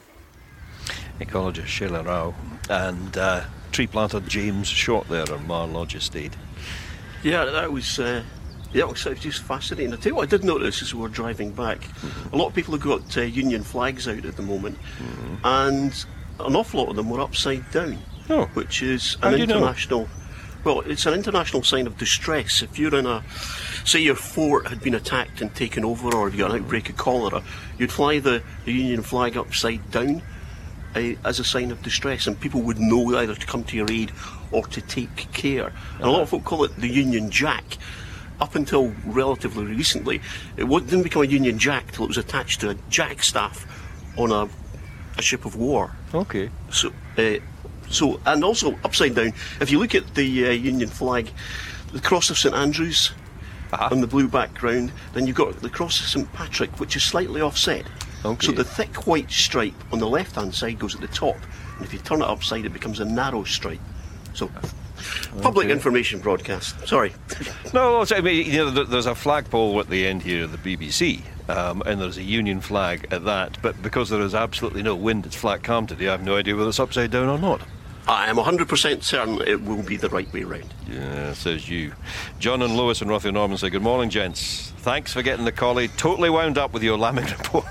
Ecologist Sheila Rao and uh, tree planter James Short there on Mar Lodge Estate. Yeah, that was uh, yeah, it was just fascinating. I tell you what I did notice as we were driving back, mm-hmm. a lot of people have got uh, Union flags out at the moment, mm-hmm. and an awful lot of them were upside down, oh. which is How an do you know? international. Well, it's an international sign of distress. If you're in a, say your fort had been attacked and taken over, or if you got an outbreak of cholera, you'd fly the, the Union flag upside down uh, as a sign of distress, and people would know either to come to your aid or to take care. And a lot of folk call it the Union Jack. Up until relatively recently, it didn't become a Union Jack till it was attached to a jack staff on a, a ship of war. Okay. So. Uh, So, and also upside down, if you look at the uh, Union flag, the cross of St Andrews uh-huh. on the blue background, then you've got the cross of St Patrick, which is slightly offset. Okay. So the thick white stripe on the left-hand side goes at the top, and if you turn it upside, it becomes a narrow stripe. So, public okay. information broadcast. Sorry. No, I mean, you know, there's a flagpole at the end here of the B B C, um, and there's a Union flag at that. But because there is absolutely no wind, it's flat calm today. I have no idea whether it's upside down or not. I am one hundred percent certain it will be the right way round. Yeah, says you. John and Lewis and Rothian Norman say, good morning, gents. Thanks for getting the collie totally wound up with your lambing report.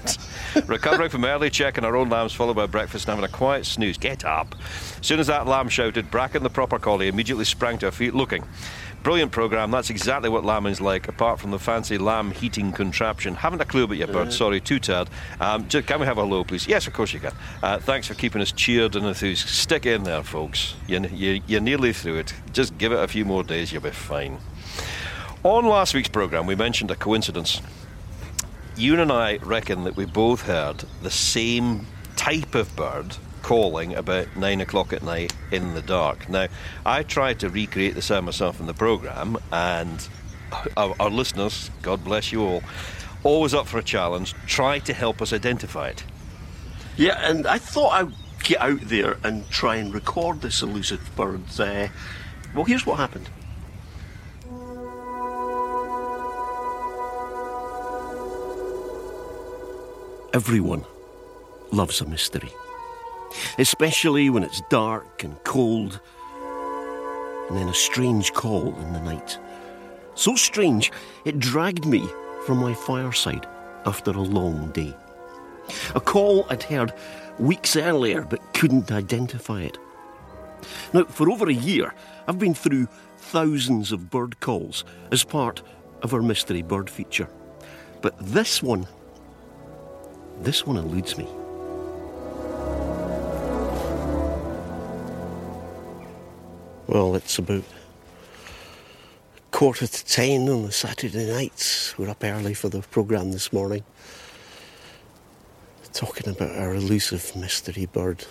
Recovering from early checking our own lambs, followed by breakfast and having a quiet snooze. Get up. As soon as that lamb shouted, Bracken, the proper collie, immediately sprang to her feet, looking. Brilliant programme. That's exactly what lambing's like, apart from the fancy lamb heating contraption. Haven't a clue about your bird. Uh, Sorry, too tired. Um, just, can we have a hello, please? Yes, of course you can. Uh, thanks for keeping us cheered and enthused. Stick in there, folks. You, you, you're nearly through it. Just give it a few more days, you'll be fine. On last week's programme, we mentioned a coincidence. Ewan and I reckon that we both heard the same type of bird calling about nine o'clock at night in the dark. Now, I tried to recreate the sound myself in the programme, and our, our listeners, God bless you all, always up for a challenge, try to help us identify it. Yeah, and I thought I'd get out there and try and record this elusive bird. Uh, well, here's what happened. Everyone loves a mystery. Especially when it's dark and cold, and then a strange call in the night. So strange, it dragged me from my fireside after a long day. A call I'd heard weeks earlier but couldn't identify it. Now, for over a year, I've been through thousands of bird calls as part of our mystery bird feature. But this one, this one eludes me. Well, it's about quarter to ten on the Saturday nights. We're up early for the programme this morning, talking about our elusive mystery bird.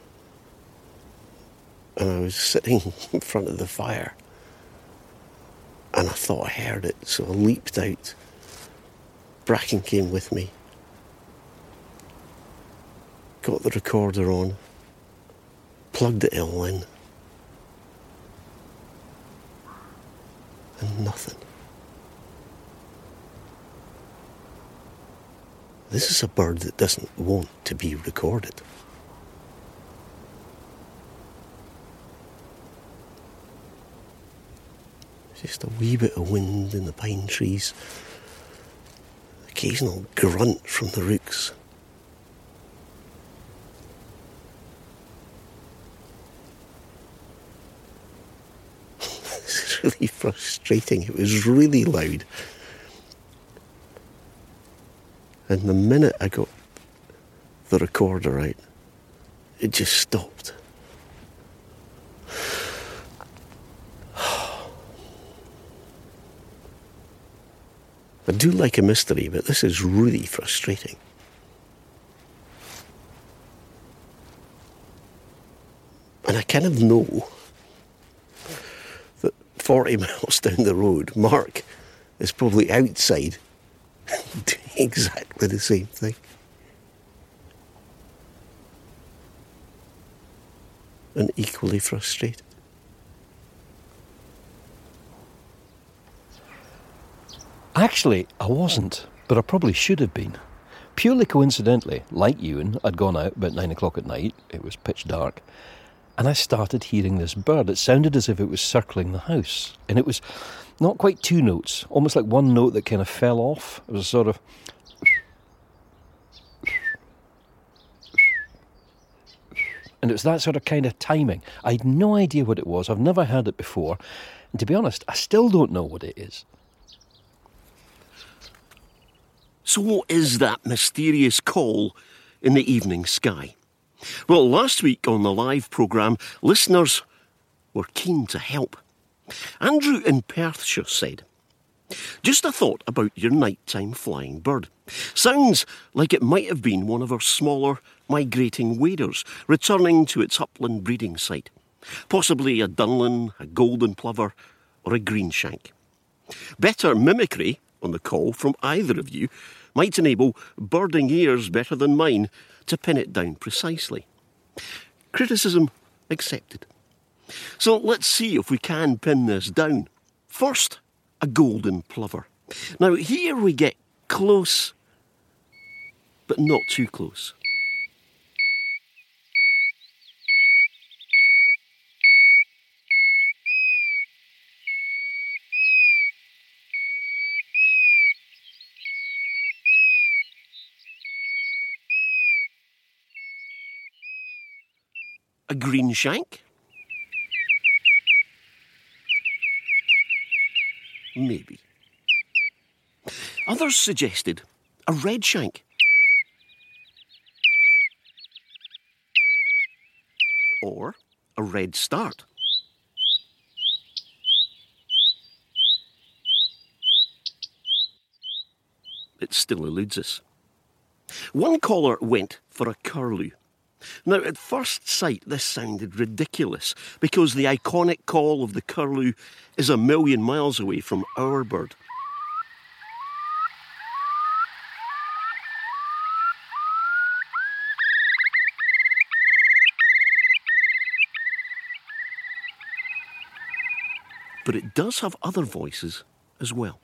And I was sitting in front of the fire, and I thought I heard it, so I leaped out. Bracken came with me, got the recorder on, plugged it all in, and nothing. This is a bird that doesn't want to be recorded. Just a wee bit of wind in the pine trees, occasional grunt from the rooks. Really frustrating. It was really loud. And the minute I got the recorder out, it just stopped. I do like a mystery, but this is really frustrating. And I kind of know that forty miles down the road, Mark is probably outside doing exactly the same thing. And equally frustrated. Actually, I wasn't, but I probably should have been. Purely coincidentally, like Ewan, I'd gone out about nine o'clock at night, it was pitch dark, and I started hearing this bird. It sounded as if it was circling the house, and it was not quite two notes, almost like one note that kind of fell off. It was sort of... And it was that sort of kind of timing. I had no idea what it was, I've never heard it before, and to be honest, I still don't know what it is. So what is that mysterious call in the evening sky? Well, last week on the live programme, listeners were keen to help. Andrew in Perthshire said, "Just a thought about your nighttime flying bird. Sounds like it might have been one of our smaller migrating waders returning to its upland breeding site. Possibly a dunlin, a golden plover or a greenshank. Better mimicry on the call from either of you might enable birding ears better than mine to pin it down precisely. Criticism accepted. So let's see if we can pin this down. First, a golden plover. Now here we get close, but not too close. a green shank? Maybe. Others suggested a red shank. Or a red start. It still eludes us. One caller went for a curlew. Now, at first sight, this sounded ridiculous because the iconic call of the curlew is a million miles away from our bird. But it does have other voices as well.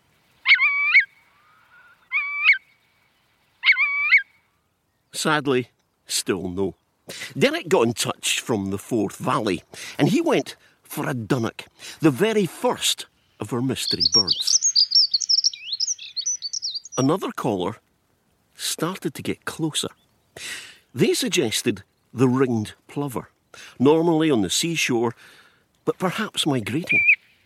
Sadly, still no. Derek got in touch from the Forth Valley, and he went for a dunnock, the very first of our mystery birds. Another caller started to get closer. They suggested the ringed plover, normally on the seashore, but perhaps migrating.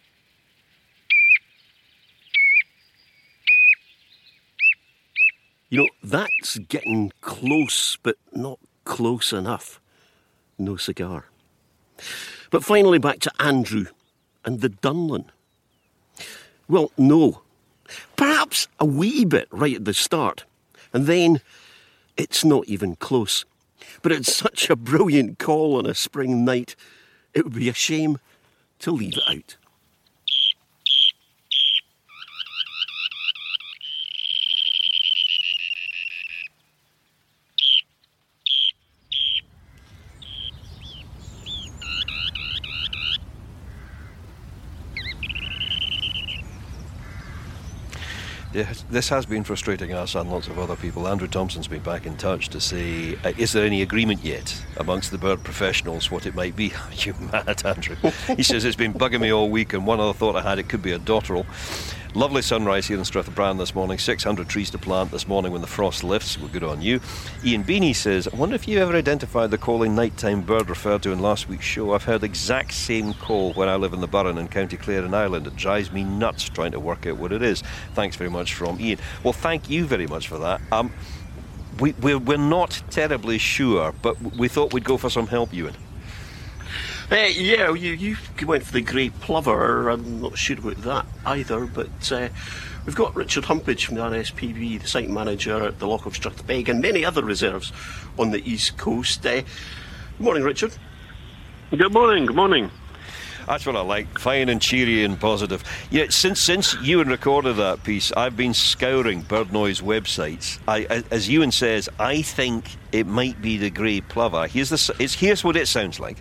You know, that's getting close, but not close enough. No cigar. But finally back to Andrew and the Dunlin. Well, no. Perhaps a wee bit right at the start. And then it's not even close. But it's such a brilliant call on a spring night, it would be a shame to leave it out. Yes, this has been frustrating us and lots of other people. Andrew Thompson's been back in touch to say, uh, is there any agreement yet amongst the bird professionals what it might be? Are you mad, Andrew? He says it's been bugging me all week, and one other thought I had, it could be a dotterel. Lovely sunrise here in Strathbran this morning. six hundred trees to plant this morning when the frost lifts. Well, good on you. Ian Beanie says, I wonder if you ever identified the calling nighttime bird referred to in last week's show. I've heard the exact same call when I live in the Burren in County Clare in Ireland. It drives me nuts trying to work out what it is. Thanks very much from Ian. Well, thank you very much for that. Um, we, we're, we're not terribly sure, but we thought we'd go for some help, Ewan. Uh, yeah, you, you went for the grey plover. I'm not sure about that either, but uh, we've got Richard Humpage from the R S P B, the site manager at the Loch of Strathbeg, and many other reserves on the east coast. Uh, good morning, Richard. Good morning, good morning. That's what I like, fine and cheery and positive. Yeah, since since Ewan recorded that piece, I've been scouring bird noise websites. I, as Ewan says, I think it might be the grey plover. Here's the, it's, here's what it sounds like.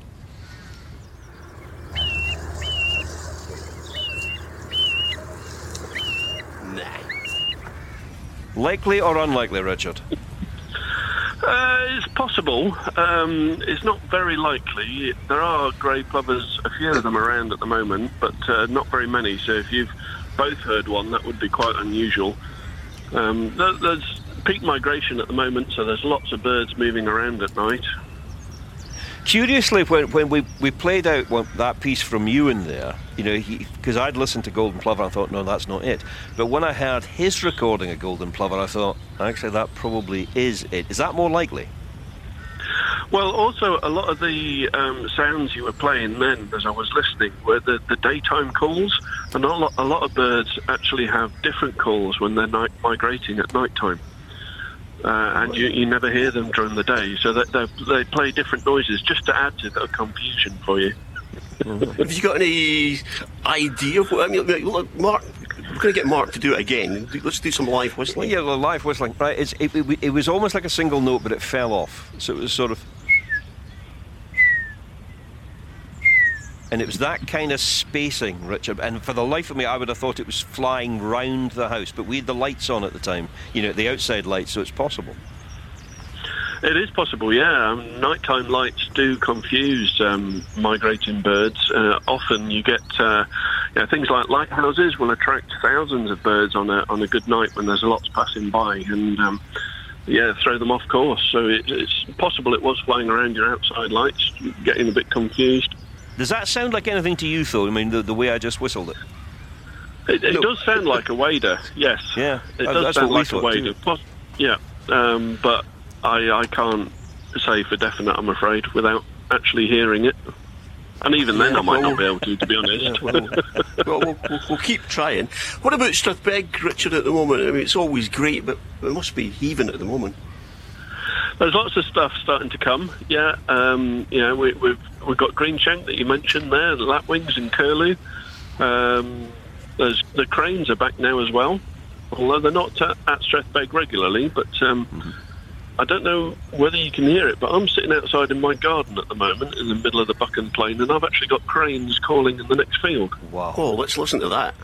Likely or unlikely, Richard? Uh, it's possible. Um, it's not very likely. There are grey plovers, a few of them around at the moment, but uh, not very many. So if you've both heard one, that would be quite unusual. Um, there, there's peak migration at the moment, so there's lots of birds moving around at night. Curiously, when, when we, we played out one, that piece from Ewan there, you know, because I'd listened to Golden Plover, I thought, no, that's not it. But when I heard his recording of Golden Plover, I thought, actually, that probably is it. Is that more likely? Well, also, a lot of the um, sounds you were playing then, as I was listening, were the, the daytime calls, and a lot, a lot of birds actually have different calls when they're night migrating at night time. Uh, and you, you never hear them during the day, so that they, they play different noises just to add to the confusion for you. Have you got any idea? What, I mean, look, Mark, we're going to get Mark to do it again. Let's do some live whistling. Yeah, well, live whistling. Right, it's, it, it, it was almost like a single note, but it fell off. So it was sort of... And it was that kind of spacing, Richard. And for the life of me, I would have thought it was flying round the house. But we had the lights on at the time, you know, the outside lights, so it's possible. It is possible, yeah. Um, nighttime lights do confuse um, migrating birds. Uh, often you get uh, yeah, things like lighthouses will attract thousands of birds on a on a good night when there's lots passing by. And um, yeah, throw them off course. So it, it's possible it was flying around your outside lights, getting a bit confused. Does that sound like anything to you, though? I mean, the, the way I just whistled it. It, it no. does sound like a wader, yes. Yeah, it does that's sound what we like thought, a wader. Plus, yeah, um, but I, I can't say for definite, I'm afraid, without actually hearing it. And even then, yeah, I might well, not be able to, to be honest. Yeah, well, well, we'll, we'll, we'll keep trying. What about Strathbeg, Richard, at the moment? I mean, it's always great, but it must be heaving at the moment. There's lots of stuff starting to come, yeah. Um, you know, we, we've we've got Greenshank that you mentioned there, the Lapwings in Curlew. Um, there's the cranes are back now as well, although they're not at, at Strathbeg regularly. But um, mm-hmm. I don't know whether you can hear it, but I'm sitting outside in my garden at the moment, in the middle of the Buchan Plain, and I've actually got cranes calling in the next field. Wow! Oh, let's listen to that.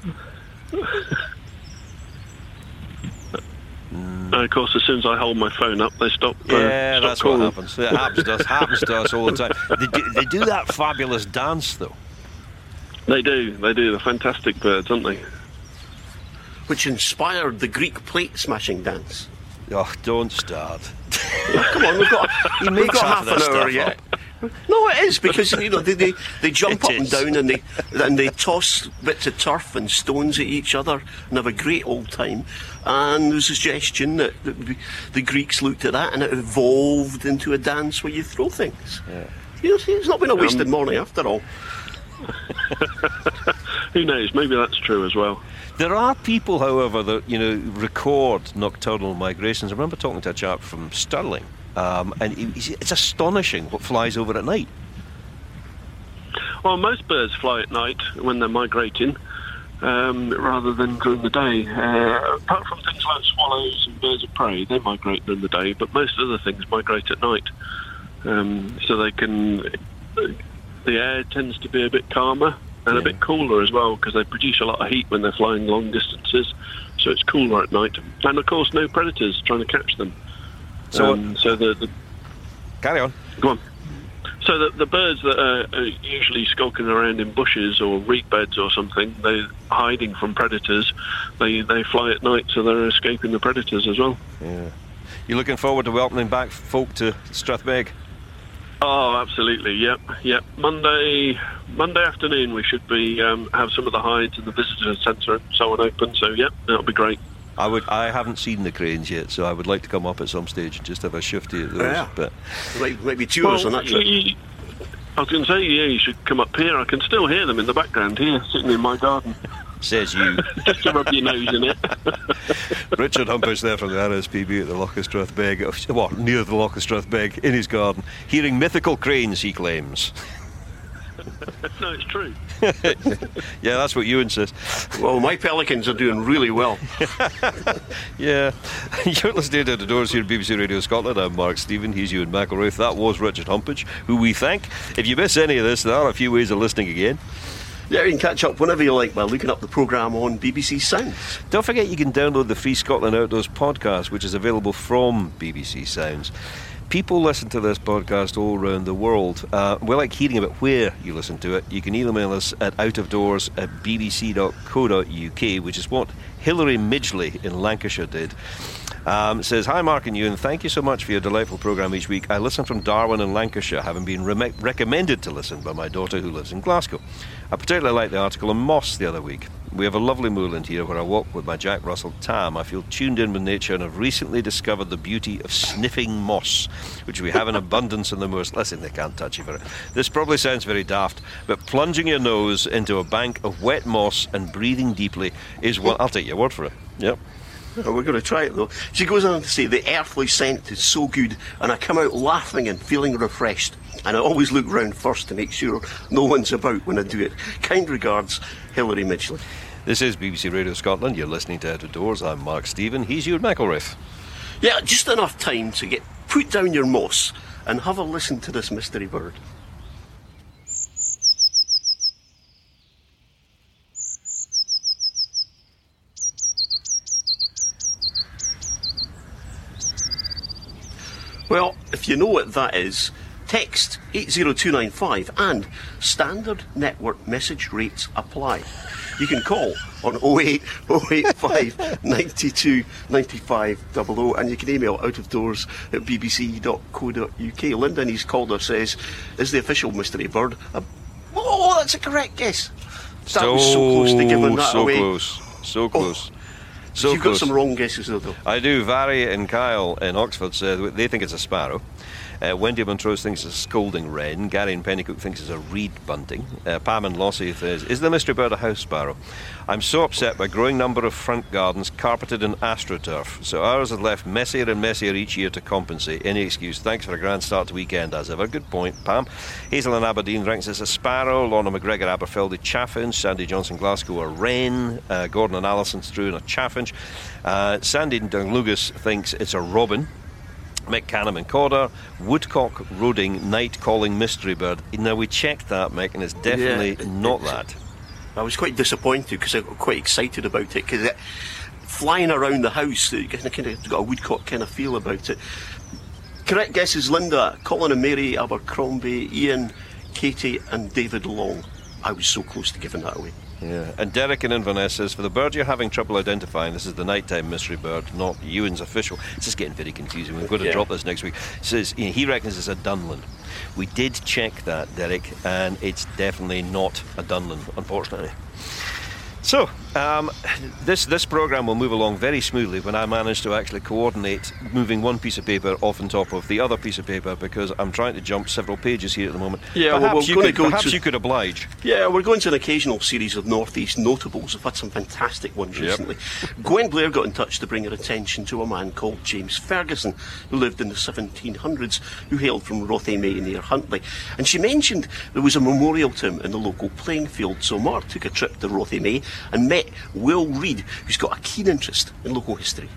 And of course, as soon as I hold my phone up, they stop. Yeah, uh, stop that's calling. what happens. It happens to us. Happens to us all the time. They do, they do that fabulous dance, though. They do. They do. They're fantastic birds, aren't they? Which inspired the Greek plate smashing dance. Oh, don't start. Come on, we've got we've got half, half an hour yet. No, it is, because you know they they, they jump it up is. and down and they and they toss bits of turf and stones at each other and have a great old time. And there's a suggestion that the, the Greeks looked at that and it evolved into a dance where you throw things. Yeah. You know, it's not been a wasted um, morning after all. Who knows? Maybe that's true as well. There are people, however, that you know record nocturnal migrations. I remember talking to a chap from Stirling, um, and he, it's astonishing what flies over at night. Well, most birds fly at night when they're migrating, um, rather than during the day. Uh, apart from things like swallows and birds of prey, they migrate during the day, but most other things migrate at night. Um, so they can. The air tends to be a bit calmer. And yeah. a bit cooler as well, because they produce a lot of heat when they're flying long distances, so it's cooler at night. And of course, no predators trying to catch them. So, um, so the, the carry on. Go on. So the, the birds that are, are usually skulking around in bushes or reed beds or something, they're hiding from predators. They they fly at night, so they're escaping the predators as well. Yeah. You're looking forward to welcoming back folk to Strathbeg? Oh, absolutely. Yep, yep. Monday, Monday afternoon, we should be um, have some of the hides and the visitor centre and so on open. So, yep, that'll be great. I would. I haven't seen the cranes yet, so I would like to come up at some stage and just have a shifty at those. Yeah. But like maybe two hours well, on that trip. You, I was going to say, yeah, you should come up here. I can still hear them in the background here, sitting in my garden. Says you. Just to rub your nose in it. Richard Humpish there from the R S P B at the Loch of Strathbeg, well, near the Loch of Strathbeg, in his garden, hearing mythical cranes, he claims. No, it's true. Yeah, that's what you insist. Well, my pelicans are doing really well. Yeah. You're listening to The Doors here at B B C Radio Scotland. I'm Mark Stephen. He's Ewan McElraith. That was Richard Humpage, who we thank. If you miss any of this, there are a few ways of listening again. Yeah, you can catch up whenever you like by looking up the programme on B B C Sounds. Don't forget you can download the free Scotland Outdoors podcast, which is available from B B C Sounds. People listen to this podcast all around the world. Uh, we like hearing about where you listen to it. You can email us at outofdoors at b b c dot co dot u k, which is what Hilary Midgley in Lancashire did. Um, says, hi Mark and Ewan, thank you so much for your delightful programme each week. I listen from Darwin in Lancashire, having been re- recommended to listen by my daughter who lives in Glasgow. I particularly liked the article on moss the other week. We have a lovely moorland here where I walk with my Jack Russell Tam. I feel tuned in with nature and have recently discovered the beauty of sniffing moss, which we have in abundance in the moors. Listen, they can't touch you for it. This probably sounds very daft, but plunging your nose into a bank of wet moss and breathing deeply is what... I'll take your word for it. Yep. Oh, we're going to try it though. She goes on to say the earthly scent is so good and I come out laughing and feeling refreshed, and I always look round first to make sure no one's about when I do it. Kind regards, Hilary Midgley. This is B B C Radio Scotland. You're listening to Out of Doors. I'm Mark Stephen. He's Ewan McElraith. Yeah, just enough time to get put down your moss and have a listen to this mystery bird. Well, if you know what that is, text eight zero two nine five and standard network message rates apply. You can call on oh eight oh eight five nine two nine five zero zero, and you can email out of doors at b b c dot co dot u k. Linda in East Calder says, is the official mystery bird a... Oh, that's a correct guess. That so, was so close to giving that so away. Close, so close. Oh. So You've close. got some wrong guesses though, though. I do. Vary and Kyle in Oxford said they think it's a sparrow. Uh, Wendy Montrose thinks it's a scolding wren. Gary in Pennycook thinks it's a reed bunting. Uh, Pam and Lossie says, is the mystery bird a house sparrow? I'm so upset by growing number of front gardens carpeted in astroturf. So ours have left messier and messier each year to compensate. Any excuse. Thanks for a grand start to weekend as ever. Good point, Pam. Hazel in Aberdeen ranks as a sparrow. Lorna McGregor Aberfeldy chaffinch. Sandy Johnson Glasgow a wren. Uh, Gordon and Alison Strewn a chaffinch. Uh, Sandy in Dunlugus thinks it's a robin. Mick Canham in Calder, woodcock, roding, night-calling mystery bird. Now, we checked that, Mick, and it's definitely yeah, it, not it, that. I was quite disappointed because I got quite excited about it, because it, flying around the house, it kind of got a woodcock kind of feel about it. Correct guess is Linda, Colin and Mary, Abercrombie, Ian, Katie and David Long. I was so close to giving that away. Yeah, and Derek in Inverness says, for the bird you're having trouble identifying, this is the nighttime mystery bird, not Ewan's official. This is getting very confusing. We've got to yeah. drop this next week. Says you know, he reckons it's a Dunlin. We did check that, Derek, and it's definitely not a Dunlin, unfortunately. So, um, this this programme will move along very smoothly when I manage to actually coordinate moving one piece of paper off on top of the other piece of paper, because I'm trying to jump several pages here at the moment. Yeah, perhaps well, we're you going could, to go perhaps to... you could oblige. Yeah, we're going to an occasional series of North East notables. I've had some fantastic ones Yep. recently. Gwen Blair got in touch to bring her attention to a man called James Ferguson, who lived in the seventeen hundreds, who hailed from Rothiemay near Huntly. And she mentioned there was a memorial to him in the local playing field, so Mark took a trip to Rothiemay and met Will Reid, who's got a keen interest in local history.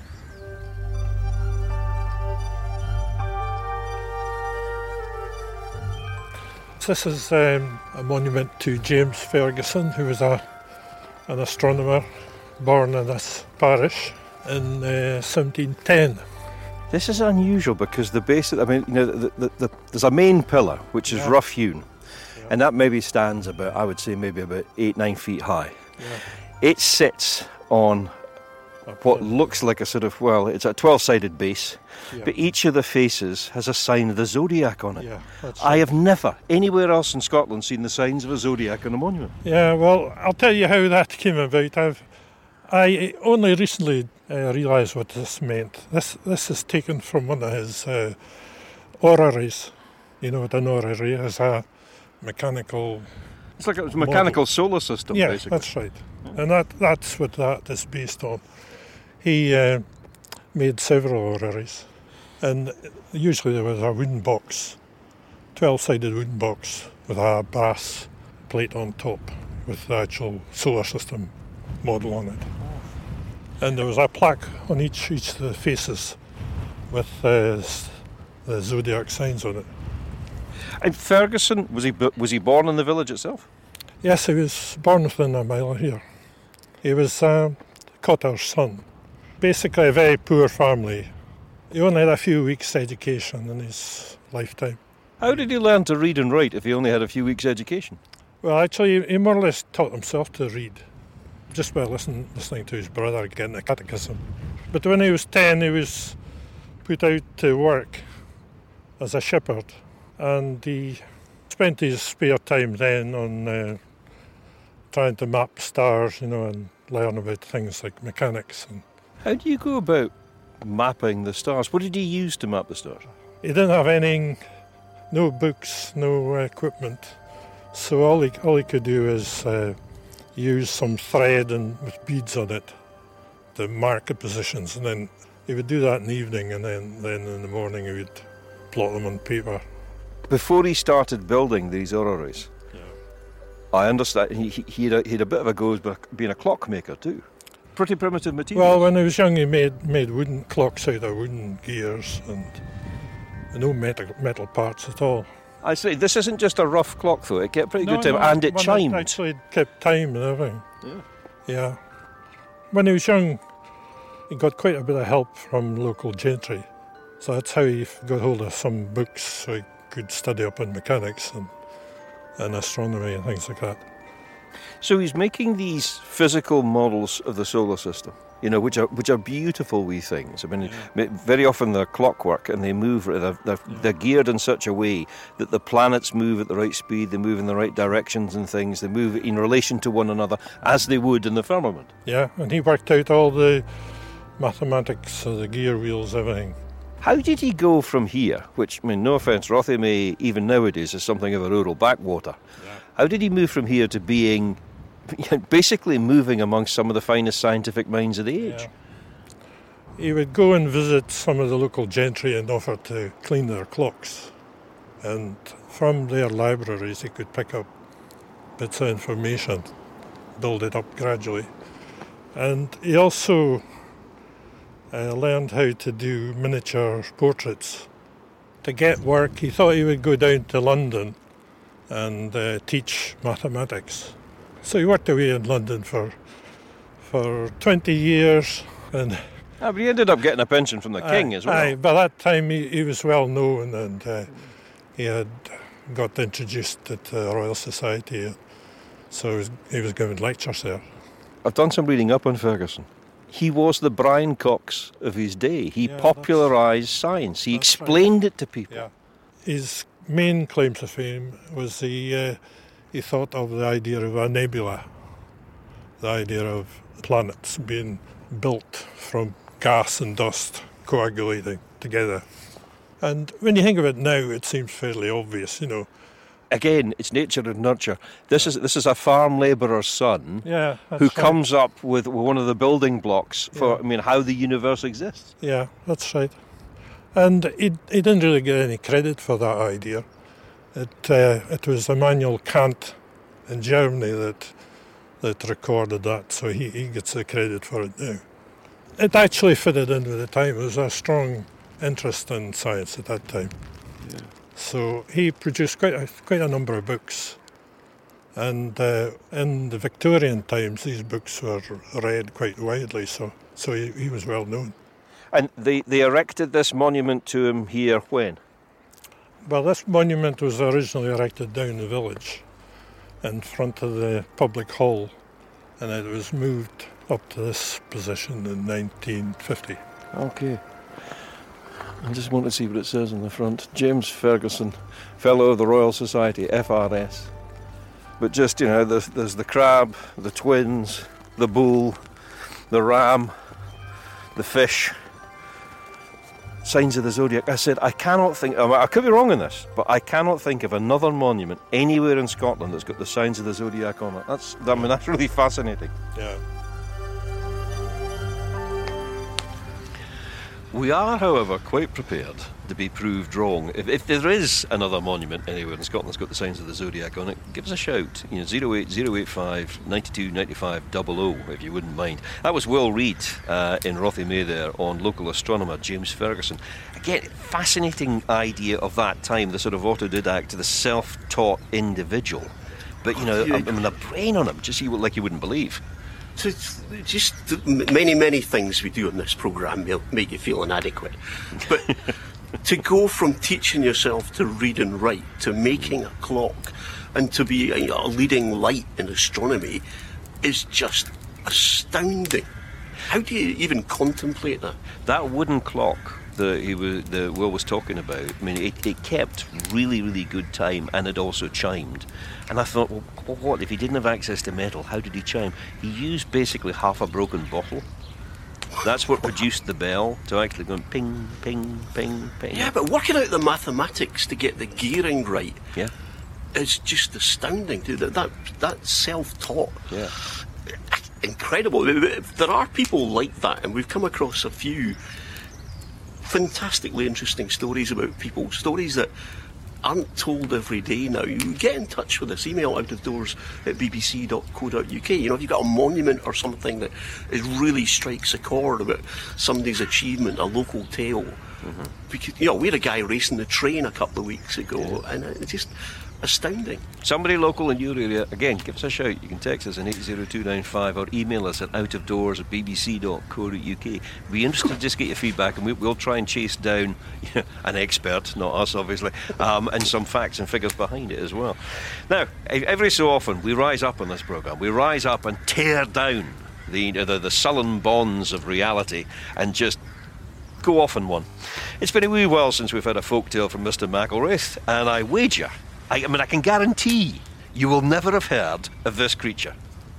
This is um, a monument to James Ferguson, who was a an astronomer born in this parish in uh, seventeen ten. This is unusual because the base, I mean, you know, the, the, the, there's a main pillar which is Yeah. rough hewn, Yeah. and that maybe stands about, I would say, maybe about eight, nine feet high. Yeah. It sits on what looks like a sort of, well, it's a twelve-sided base, Yeah. but each of the faces has a sign of the zodiac on it. Yeah, that's I right. have never, anywhere else in Scotland, seen the signs of a zodiac on a monument. Yeah, well, I'll tell you how that came about. I've, I only recently uh, realised what this meant. This this is taken from one of his uh, orreries. You know what an orrery is? A mechanical... It's like a mechanical model. solar system, yeah, basically. that's right. And that that's what that is based on. He uh, made several orreries, and usually there was a wooden box, twelve-sided wooden box with a brass plate on top with the actual solar system model on it. And there was a plaque on each each of the faces with uh, the zodiac signs on it. And Ferguson, was he was he born in the village itself? Yes, he was born within a mile of here. He was um, Cotter's son. Basically a very poor family. He only had a few weeks' education in his lifetime. How did he learn to read and write if he only had a few weeks' education? Well, actually, he more or less taught himself to read, just by listen, listening to his brother getting the catechism. But when he was ten, he was put out to work as a shepherd, and he spent his spare time then on uh, trying to map stars, you know, and learn about things like mechanics. And How do you go about mapping the stars? What did he use to map the stars? he didn't have any, no books, no equipment, so all he all he could do is uh, use some thread and with beads on it to mark the positions, and then he would do that in the evening, and then, then in the morning he would plot them on paper. Before he started building these orreries, Yeah. I understand he, he, he, had a, he had a bit of a go as being a clockmaker too. Pretty primitive material. Well, when he was young, he made made wooden clocks out of wooden gears and no metal metal parts at all. I say, this isn't just a rough clock though, it kept pretty No, good time, no, and it one chimed. that actually kept time and everything. Yeah. Yeah. When he was young, he got quite a bit of help from local gentry. So that's how he got hold of some books so he could study up on mechanics and, and astronomy and things like that. So he's making these physical models of the solar system, you know, which are which are beautiful wee things. I mean, yeah. very often they're clockwork and they move. They're, they're, they're geared in such a way that the planets move at the right speed. They move in the right directions and things. They move in relation to one another as they would in the firmament. Yeah, and he worked out all the mathematics of the gear wheels, everything. How did he go from here, which, I mean, no offence, Rothiemay, even nowadays, is something of a rural backwater. Yeah. How did he move from here to being, basically moving amongst some of the finest scientific minds of the age? Yeah. He would go and visit some of the local gentry and offer to clean their clocks. And from their libraries, he could pick up bits of information, build it up gradually. And he also Uh, learned how to do miniature portraits. To get work, he thought he would go down to London and uh, teach mathematics. So he worked away in London for for twenty years. And ah, but he ended up getting a pension from the uh, king as well. Aye, by that time he, he was well known, and uh, he had got introduced to the Royal Society, so he was, he was giving lectures there. I've done some reading up on Ferguson. He was the Brian Cox of his day. He yeah, popularised science. He explained right. it to people. Yeah. His main claim to fame was he, uh, he thought of the idea of a nebula, the idea of planets being built from gas and dust coagulating together. And when you think of it now, it seems fairly obvious, you know. Again, it's nature and nurture. This is this is a farm labourer's son yeah, who right. comes up with one of the building blocks for, yeah. I mean, how the universe exists. Yeah, that's right. And he, he didn't really get any credit for that idea. It uh, it was Immanuel Kant in Germany that that recorded that, so he, he gets the credit for it now. It actually fitted in with the time. There was a strong interest in science at that time. Yeah. So he produced quite a, quite a number of books. And uh, in the Victorian times, these books were read quite widely, so so he, he was well known. And they, they erected this monument to him here when? Well, this monument was originally erected down the village in front of the public hall, and it was moved up to this position in nineteen fifty. Okay. I just want to see what it says on the front. James Ferguson, Fellow of the Royal Society, F R S. But just, you know, there's, there's the crab, the twins, the bull, the ram, the fish, signs of the zodiac. I said, I cannot think, I could be wrong in this, but I cannot think of another monument anywhere in Scotland that's got the signs of the zodiac on it. That's, I mean, that's really fascinating. Yeah. We are, however, quite prepared to be proved wrong. If, if there is another monument anywhere in Scotland that's got the signs of the zodiac on it, give us a shout. You know, zero eight zero eight five nine two nine five double oh, if you wouldn't mind. That was Will Reid uh, in Rothiemay there on local astronomer James Ferguson. Again, fascinating idea of that time, the sort of autodidact, the self-taught individual. But, you know, I, I mean, the brain on him, just you, like you wouldn't believe. To, just many, many things we do on this programme make you feel inadequate. But to go from teaching yourself to read and write to making a clock and to be a, a leading light in astronomy is just astounding. How do you even contemplate that? That wooden clock that he was, the Will was talking about, I mean, it, it kept really, really good time, and it also chimed. And I thought, well, what, if he didn't have access to metal, how did he chime? He used basically half a broken bottle. That's what produced the bell, to actually go ping, ping, ping, ping. Yeah, but working out the mathematics to get the gearing right, yeah, is just astounding. That, that, that's self-taught. Yeah. Incredible. There are people like that, and we've come across a few fantastically interesting stories about people, stories that aren't told every day now. You get in touch with us, email out of doors at b b c dot co dot u k. You know, if you've got a monument or something that it really strikes a chord about somebody's achievement, a local tale. Mm-hmm. Because, you know, we had a guy racing the train a couple of weeks ago, yeah. and it just astounding. Somebody local in your area, again, give us a shout. You can text us on eight zero two nine five or email us at outofdoors at b b c dot co dot u k. We'd be interested to just get your feedback, and we, we'll try and chase down you know, an expert, not us obviously, um, and some facts and figures behind it as well. Now, every so often we rise up on this programme, we rise up and tear down the, the, the sullen bonds of reality and just go off on one. It's been a wee while since we've had a folk tale from Mister McElraith, and I wager, I, I mean I can guarantee, you will never have heard of this creature.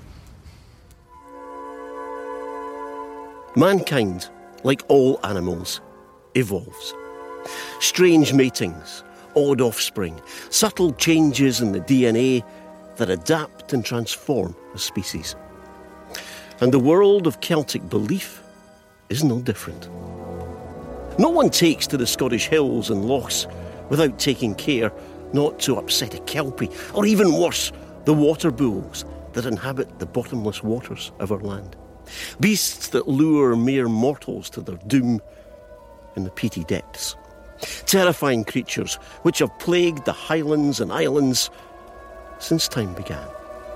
Mankind, like all animals, evolves. Strange matings, odd offspring, subtle changes in the D N A that adapt and transform a species. And the world of Celtic belief is no different. No one takes to the Scottish hills and lochs without taking care not to upset a kelpie, or even worse, the water bulls that inhabit the bottomless waters of our land. Beasts that lure mere mortals to their doom in the peaty depths. Terrifying creatures which have plagued the highlands and islands since time began.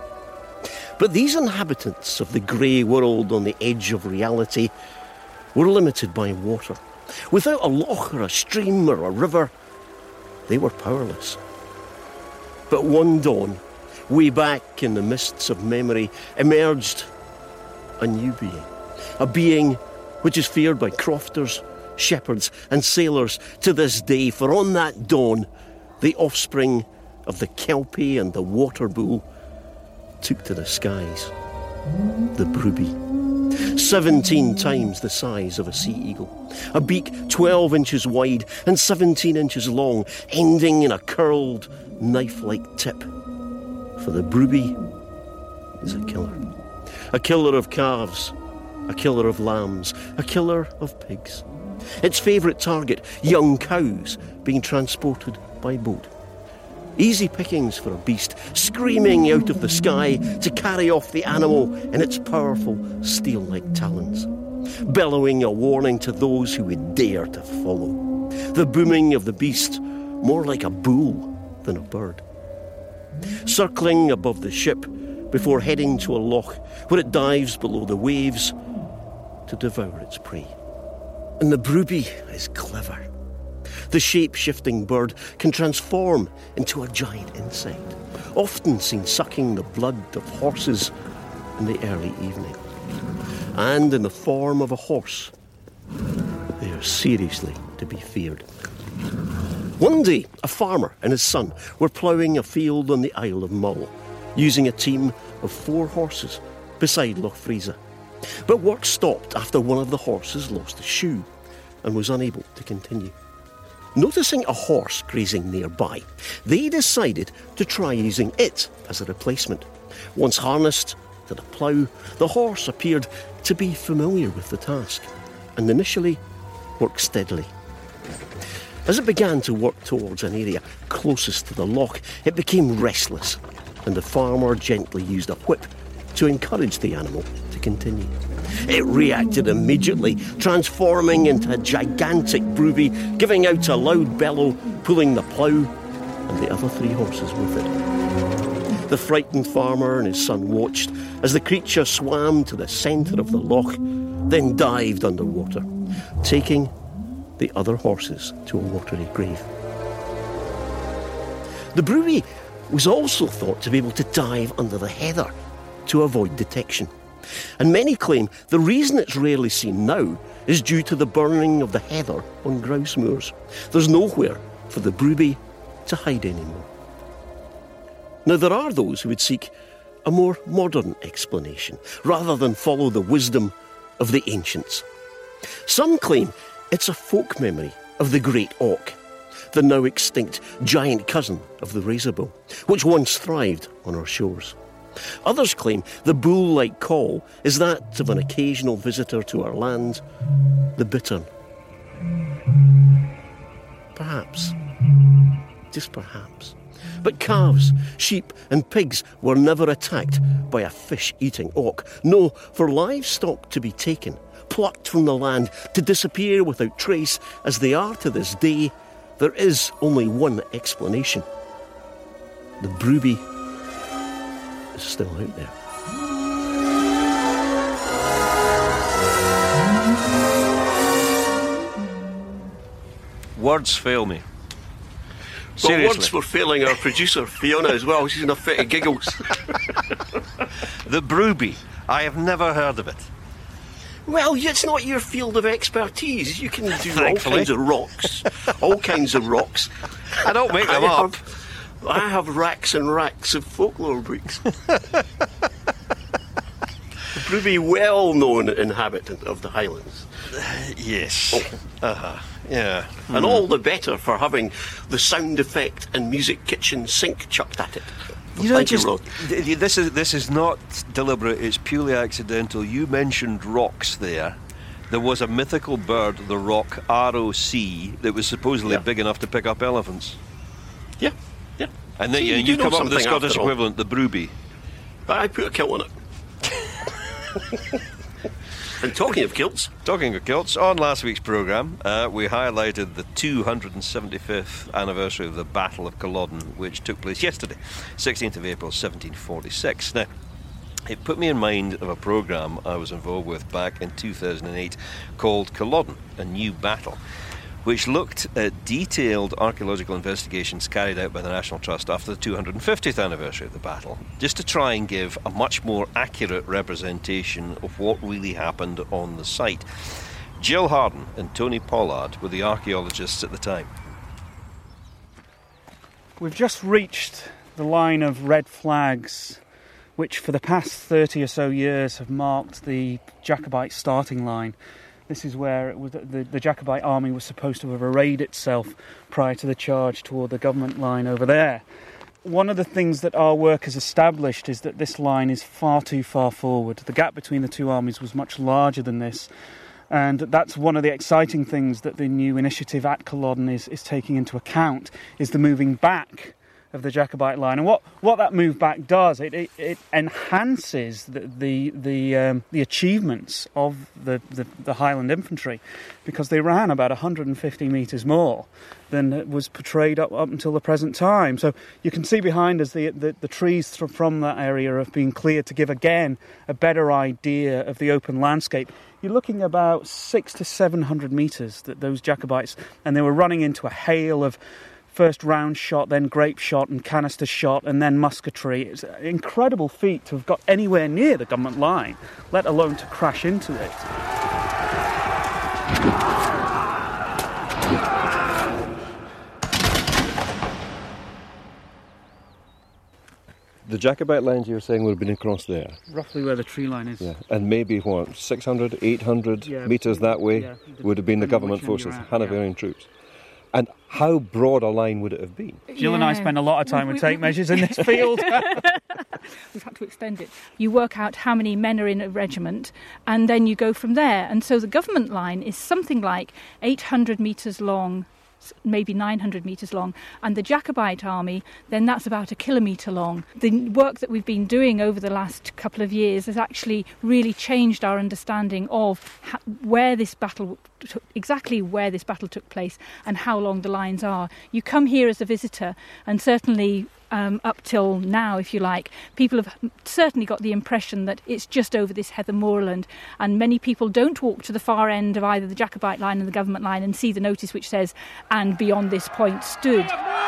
But these inhabitants of the grey world on the edge of reality were limited by water. Without a loch or a stream or a river, they were powerless. But one dawn, way back in the mists of memory, emerged a new being. A being which is feared by crofters, shepherds and sailors to this day, for on that dawn, the offspring of the kelpie and the water bull took to the skies. The Brooby. Seventeen times the size of a sea eagle. A beak twelve inches wide and seventeen inches long, ending in a curled, knife-like tip. For the Brooby is a killer. A killer of calves, a killer of lambs, a killer of pigs. Its favourite target, young cows being transported by boat. Easy pickings for a beast, screaming out of the sky to carry off the animal in its powerful steel-like talons, bellowing a warning to those who would dare to follow. The booming of the beast, more like a bull than a bird. Circling above the ship before heading to a loch where it dives below the waves to devour its prey. And the Brooby is clever. The shape-shifting bird can transform into a giant insect, often seen sucking the blood of horses in the early evening. And in the form of a horse, they are seriously to be feared. One day, a farmer and his son were ploughing a field on the Isle of Mull, using a team of four horses beside Loch Freesa. But work stopped after one of the horses lost a shoe and was unable to continue. Noticing a horse grazing nearby, they decided to try using it as a replacement. Once harnessed to the plough, the horse appeared to be familiar with the task and initially worked steadily. As it began to work towards an area closest to the loch, it became restless, and the farmer gently used a whip to encourage the animal to continue. It reacted immediately, transforming into a gigantic Brooby, giving out a loud bellow, pulling the plough and the other three horses with it. The frightened farmer and his son watched as the creature swam to the centre of the loch, then dived underwater, taking the other horses to a watery grave. The Brooby was also thought to be able to dive under the heather to avoid detection. And many claim the reason it's rarely seen now is due to the burning of the heather on grouse moors. There's nowhere for the Brooby to hide anymore. Now, there are those who would seek a more modern explanation, rather than follow the wisdom of the ancients. Some claim it's a folk memory of the great auk, the now extinct giant cousin of the razorbill, which once thrived on our shores. Others claim the bull-like call is that of an occasional visitor to our land, the bittern. Perhaps, just perhaps. But calves, sheep and pigs were never attacked by a fish-eating auk. No, for livestock to be taken, plucked from the land, to disappear without trace as they are to this day, there is only one explanation. the Brooby is still out there. Words fail me. Seriously. Well, words were failing our producer, Fiona, as well. She's in a fit of giggles. The Brooby. I have never heard of it. Well, it's not your field of expertise. You can do Thankfully. all kinds of rocks. All kinds of rocks. I don't make them I up. Have, I have racks and racks of folklore books. The Brooby, well-known inhabitant of the Highlands. Yes. Oh. Uh-huh. Yeah. And mm. all the better for having the sound effect and music kitchen sink chucked at it. You know, Thank just, you, Rod. th- this is this is not deliberate, it's purely accidental. You mentioned rocks there. There was a mythical bird, the rock R O C, that was supposedly Yeah. big enough to pick up elephants. Yeah, yeah. And then See, you, you do you know come up with the something Scottish after all. equivalent, the Brooby. But I put a kilt on it. And talking of kilts... Talking of kilts, on last week's programme, uh, we highlighted the two hundred seventy-fifth anniversary of the Battle of Culloden, which took place yesterday, sixteenth of April, seventeen forty-six. Now, it put me in mind of a programme I was involved with back in two thousand eight called Culloden, A New Battle, which looked at detailed archaeological investigations carried out by the National Trust after the two hundred fiftieth anniversary of the battle, just to try and give a much more accurate representation of what really happened on the site. Jill Harden and Tony Pollard were the archaeologists at the time. We've just reached the line of red flags which for the past thirty or so years have marked the Jacobite starting line. This is where it was, the, the Jacobite army was supposed to have arrayed itself prior to the charge toward the government line over there. One of the things that our work has established is that this line is far too far forward. The gap between the two armies was much larger than this. And that's one of the exciting things that the new initiative at Culloden is, is taking into account, is the moving back of the Jacobite line. And what, what that move back does, it, it, it enhances the the the, um, the achievements of the, the, the Highland infantry, because they ran about one hundred fifty metres more than was portrayed up, up until the present time. So you can see behind us the, the, the trees from that area have been cleared to give again a better idea of the open landscape. You're looking about six to seven hundred metres that those Jacobites, and they were running into a hail of first round shot, then grape shot and canister shot, and then musketry. It's an incredible feat to have got anywhere near the government line, let alone to crash into it. The Jacobite lines you were saying would have been across there? Roughly where the tree line is. Yeah, and maybe what, six hundred, eight hundred yeah, metres that way yeah, would have been the government forces, Hanoverian troops. And how broad a line would it have been? Jill yeah. and I spend a lot of time with tape measures in this field. We've had to extend it. You work out how many men are in a regiment, and then you go from there. And so the government line is something like eight hundred metres long, maybe nine hundred metres long, and the Jacobite army, then that's about a kilometre long. The work that we've been doing over the last couple of years has actually really changed our understanding of ha- where this battle took, exactly where this battle took place and how long the lines are. You come here as a visitor, and certainly Um, up till now, if you like, people have certainly got the impression that it's just over this heather moorland, and many people don't walk to the far end of either the Jacobite line and the government line and see the notice which says, "and beyond this point stood."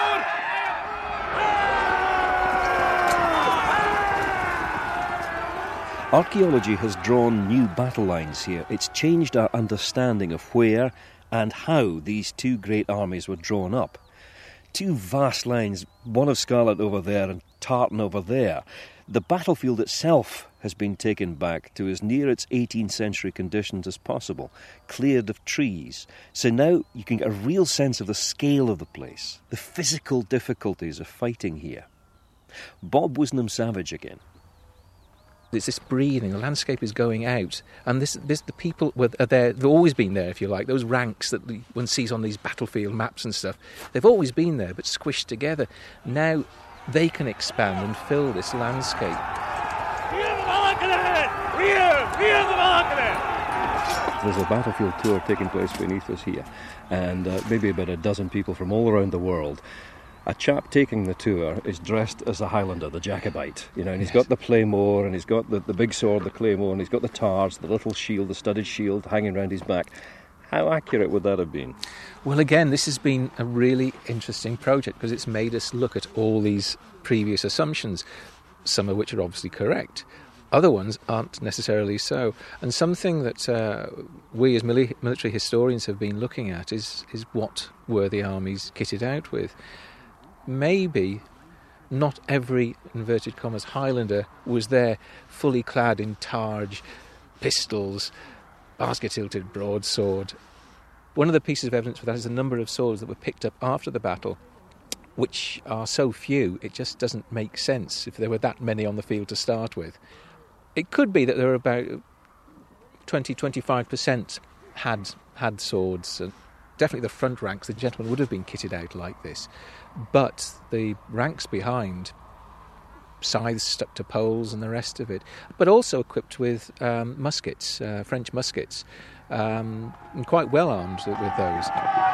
Archaeology has drawn new battle lines here. It's changed our understanding of where and how these two great armies were drawn up. Two vast lines, one of Scarlet over there and Tartan over there. The battlefield itself has been taken back to as near its eighteenth century conditions as possible, cleared of trees. So now you can get a real sense of the scale of the place, the physical difficulties of fighting here. Bob Wisnam-Savage again. It's this breathing, the landscape is going out, and this, this the people were, are there, they've always been there, if you like, those ranks that one sees on these battlefield maps and stuff, they've always been there, but squished together. Now they can expand and fill this landscape. There's a battlefield tour taking place beneath us here, and uh, maybe about a dozen people from all around the world a chap taking the tour is dressed as a Highlander, the Jacobite, you know, and he's Yes. got the claymore, and he's got the, the big sword, the claymore, and he's got the tars, the little shield, the studded shield hanging around his back. How accurate would that have been? Well, again, this has been a really interesting project because it's made us look at all these previous assumptions, some of which are obviously correct. Other ones aren't necessarily so. And something that uh, we as mili- military historians have been looking at is, is what were the armies kitted out with. Maybe not every, inverted commas, Highlander was there fully clad in targe, pistols, basket-hilted broadsword. One of the pieces of evidence for that is the number of swords that were picked up after the battle, which are so few, it just doesn't make sense if there were that many on the field to start with. It could be that there were about twenty to twenty-five percent had had swords. And definitely the front ranks, the gentlemen would have been kitted out like this. But the ranks behind, scythes stuck to poles and the rest of it, but also equipped with um, muskets, uh, French muskets, um, and quite well armed with those.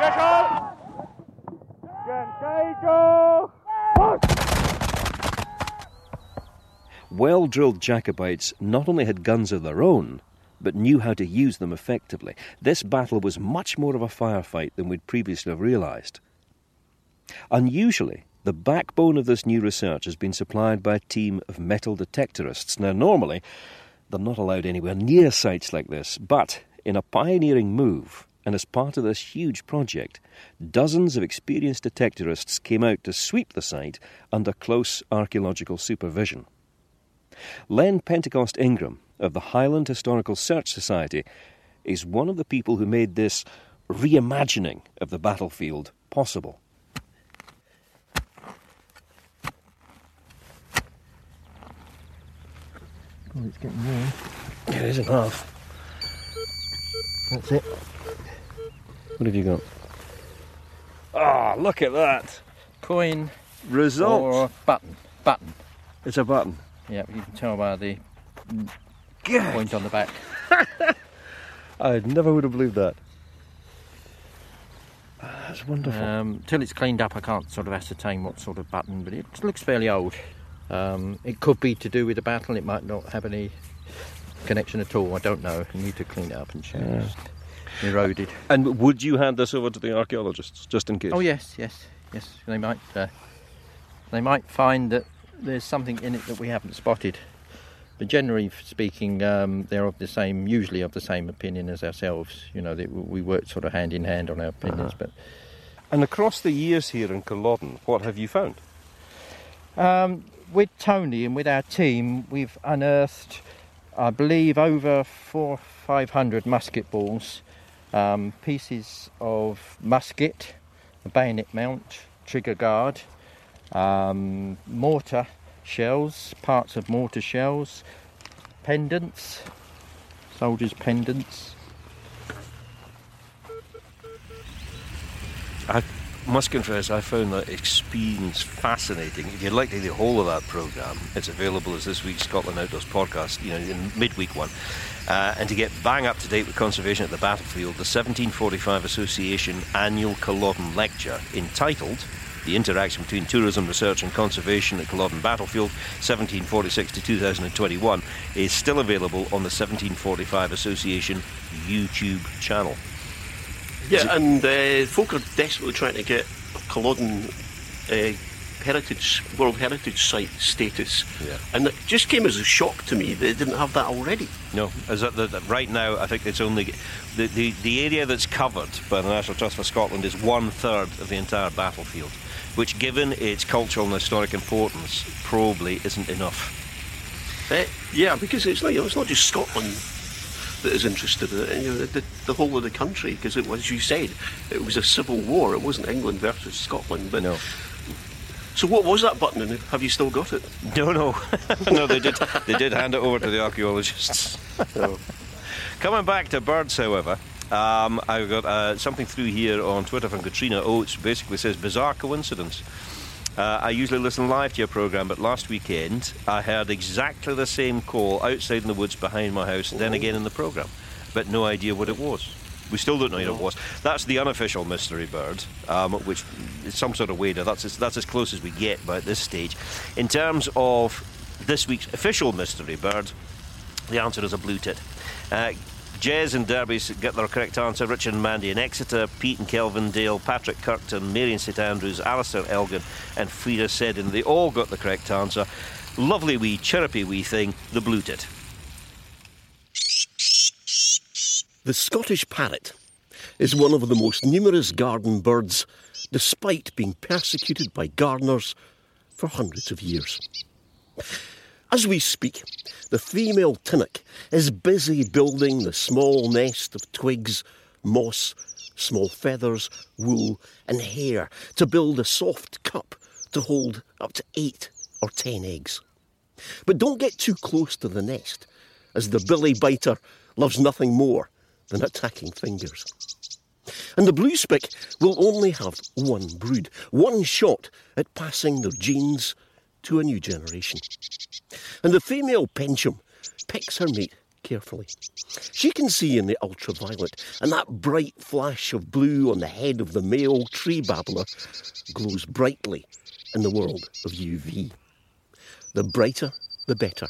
Well-drilled Jacobites not only had guns of their own, but knew how to use them effectively. This battle was much more of a firefight than we'd previously have realised. Unusually, the backbone of this new research has been supplied by a team of metal detectorists. Now, normally, they're not allowed anywhere near sites like this, but in a pioneering move, and as part of this huge project, dozens of experienced detectorists came out to sweep the site under close archaeological supervision. Len Pentecost Ingram of the Highland Historical Search Society is one of the people who made this reimagining of the battlefield possible. Oh, it's getting warm. It is enough. That's it. What have you got? Ah, oh, look at that. Coin. Result. Or button. Button. It's a button. Yeah, you can tell by the God. point on the back. I never would have believed that. That's wonderful. Um, till it's cleaned up, I can't sort of ascertain what sort of button, but it looks fairly old. Um, it could be to do with the battle. It might not have any connection at all. I don't know. I need to clean it up and check. Yeah. It's eroded. And would you hand this over to the archaeologists, just in case? Oh yes, yes, yes. They might. Uh, they might find that there's something in it that we haven't spotted. But generally speaking, um, they're of the same, usually of the same opinion as ourselves. You know, they, we work sort of hand in hand on our opinions. Uh-huh. But and across the years here in Culloden, what have you found? Um, with Tony and with our team, we've unearthed, I believe, over four, five hundred musket balls, um, pieces of musket, a bayonet mount, trigger guard, um, mortar shells, parts of mortar shells, pendants, soldiers' pendants. I must confess, I found that experience fascinating. If you'd like to hear the whole of that programme, it's available as this week's Scotland Outdoors podcast, you know, in midweek one. Uh, and to get bang up to date with conservation at the battlefield, the seventeen forty-five Association annual Culloden lecture entitled The Interaction Between Tourism, Research and Conservation at Culloden Battlefield, seventeen forty-six to two thousand twenty-one, is still available on the seventeen forty-five Association YouTube channel. Yeah, and uh, folk are desperately trying to get Culloden uh, heritage, World Heritage Site status. Yeah. And it just came as a shock to me that they didn't have that already. No, as that, that, right now I think it's only the, the the area that's covered by the National Trust for Scotland is one third of the entire battlefield, which, given its cultural and historic importance, probably isn't enough. Uh, yeah, because it's not, you know, it's not just Scotland that is interested in it, you know, the, the whole of the country, because it was, as you said, it was a civil war. It wasn't England versus Scotland. But no. So what was that button, and have you still got it? No, no, no. They did. They did hand it over to the archaeologists. So. Coming back to birds, however, um, I've got uh, something through here on Twitter from Katrina Oates. Basically says bizarre coincidence. Uh, I usually listen live to your programme, but last weekend I heard exactly the same call outside in the woods behind my house, then again in the programme, but no idea what it was. We still don't know who it was. That's the unofficial mystery bird, um, which is some sort of wader. That's as, that's as close as we get by at this stage. In terms of this week's official mystery bird, the answer is a blue tit. Uh, Jez and Derby get their correct answer. Richard and Mandy in Exeter, Pete and Kelvin Dale, Patrick Kirkton, Mary in St Andrews, Alistair Elgin and Frida Seddon. They all got the correct answer. Lovely wee, chirrupy wee thing, the blue tit. The Scottish parrot is one of the most numerous garden birds, despite being persecuted by gardeners for hundreds of years. As we speak, the female tinnock is busy building the small nest of twigs, moss, small feathers, wool and hair to build a soft cup to hold up to eight or ten eggs. But don't get too close to the nest, as the billy biter loves nothing more than attacking fingers. And the bluespick will only have one brood, one shot at passing their genes to a new generation. And the female penchum picks her mate carefully. She can see in the ultraviolet, and that bright flash of blue on the head of the male tree babbler glows brightly in the world of U V. The brighter, the better.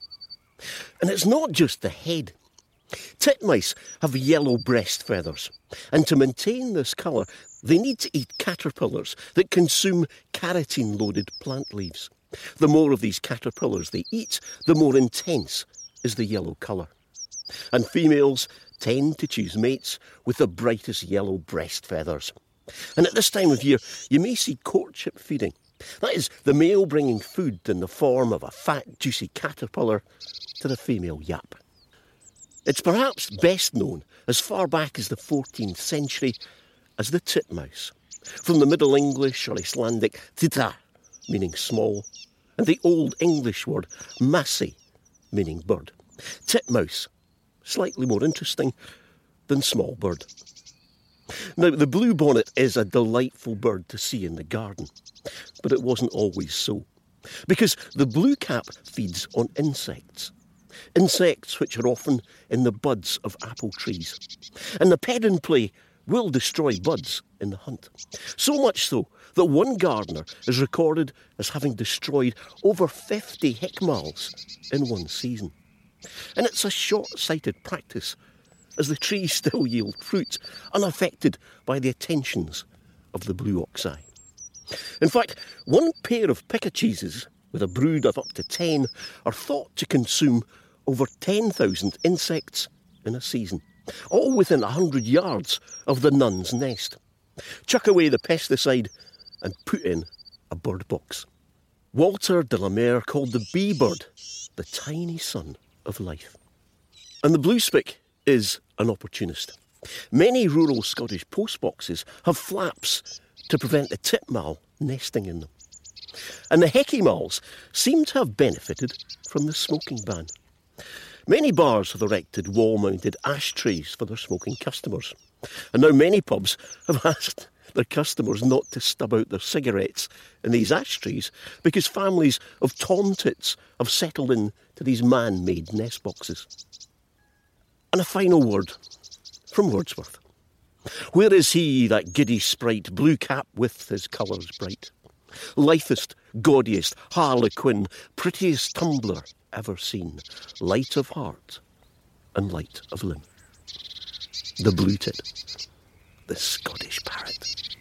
And it's not just the head. Titmice have yellow breast feathers, and to maintain this colour, they need to eat caterpillars that consume carotene-loaded plant leaves. The more of these caterpillars they eat, the more intense is the yellow colour. And females tend to choose mates with the brightest yellow breast feathers. And at this time of year, you may see courtship feeding. That is, the male bringing food in the form of a fat, juicy caterpillar to the female yap. It's perhaps best known as far back as the fourteenth century as the titmouse, from the Middle English or Icelandic titra, meaning small, and the Old English word massi, meaning bird. Titmouse, slightly more interesting than small bird. Now, the bluebonnet is a delightful bird to see in the garden, but it wasn't always so, because the bluecap feeds on insects. Insects which are often in the buds of apple trees. And the pedonplay will destroy buds in the hunt. So much so that one gardener is recorded as having destroyed over fifty hectares in one season. And it's a short-sighted practice, as the trees still yield fruit unaffected by the attentions of the blue oxeye. In fact, one pair of picacheeses with a brood of up to ten are thought to consume over ten thousand insects in a season, all within one hundred yards of the nun's nest. Chuck away the pesticide and put in a bird box. Walter de la Mare called the bee bird the tiny son of life. And the bluespick is an opportunist. Many rural Scottish postboxes have flaps to prevent the titmouse nesting in them. And the hecky-mouse seem to have benefited from the smoking ban. Many bars have erected wall-mounted ashtrays for their smoking customers. And now many pubs have asked their customers not to stub out their cigarettes in these ashtrays because families of tomtits have settled in to these man-made nest boxes. And a final word from Wordsworth. Where is he, that giddy sprite, blue cap with his colours bright? Lithest, gaudiest, harlequin, prettiest tumbler ever seen, light of heart and light of limb. The blue tit, the Scottish parrot.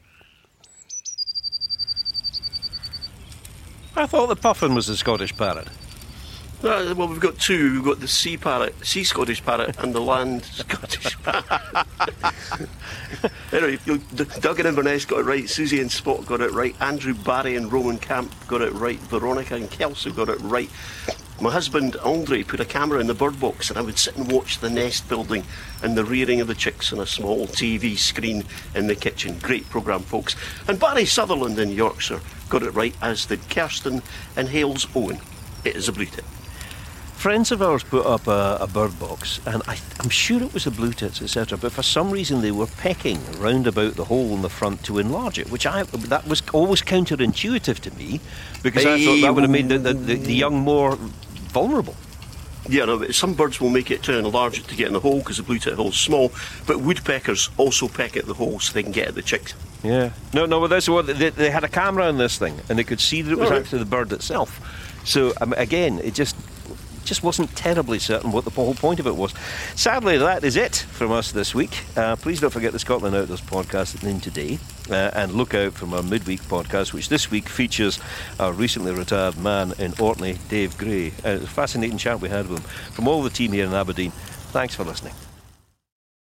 I thought the puffin was the Scottish parrot. Uh, well, we've got two. We've got the sea parrot, sea Scottish parrot, and the land Scottish parrot. Anyway, Doug in Inverness got it right. Susie and Spot got it right. Andrew Barry and Roman Camp got it right. Veronica and Kelsey got it right. My husband, Andre, put a camera in the bird box and I would sit and watch the nest building and the rearing of the chicks on a small T V screen in the kitchen. Great programme, folks. And Barry Sutherland in Yorkshire got it right, as did Kirsten and Hales Owen. It is a blue tit. Friends of ours put up a, a bird box, and I, I'm sure it was a blue tits, et cetera. But for some reason, they were pecking round about the hole in the front to enlarge it, which I that was always counterintuitive to me, because I thought that would have made the, the, the, the young more vulnerable. Yeah, no, some birds will make it to enlarge it to get in the hole because the blue-tit hole's small, but woodpeckers also peck at the hole so they can get at the chicks. Yeah. No, no, well, that's what they, they had a camera on this thing, and they could see that it was All right. actually the bird itself. So, um, again, it just just wasn't terribly certain what the whole point of it was. Sadly, that is it from us this week. Uh, please don't forget the Scotland Outdoors podcast at noon today, uh, and look out from our midweek podcast, which this week features our recently retired man in Orkney, Dave Gray. Uh, it was a fascinating chat we had with him. From all the team here in Aberdeen, thanks for listening.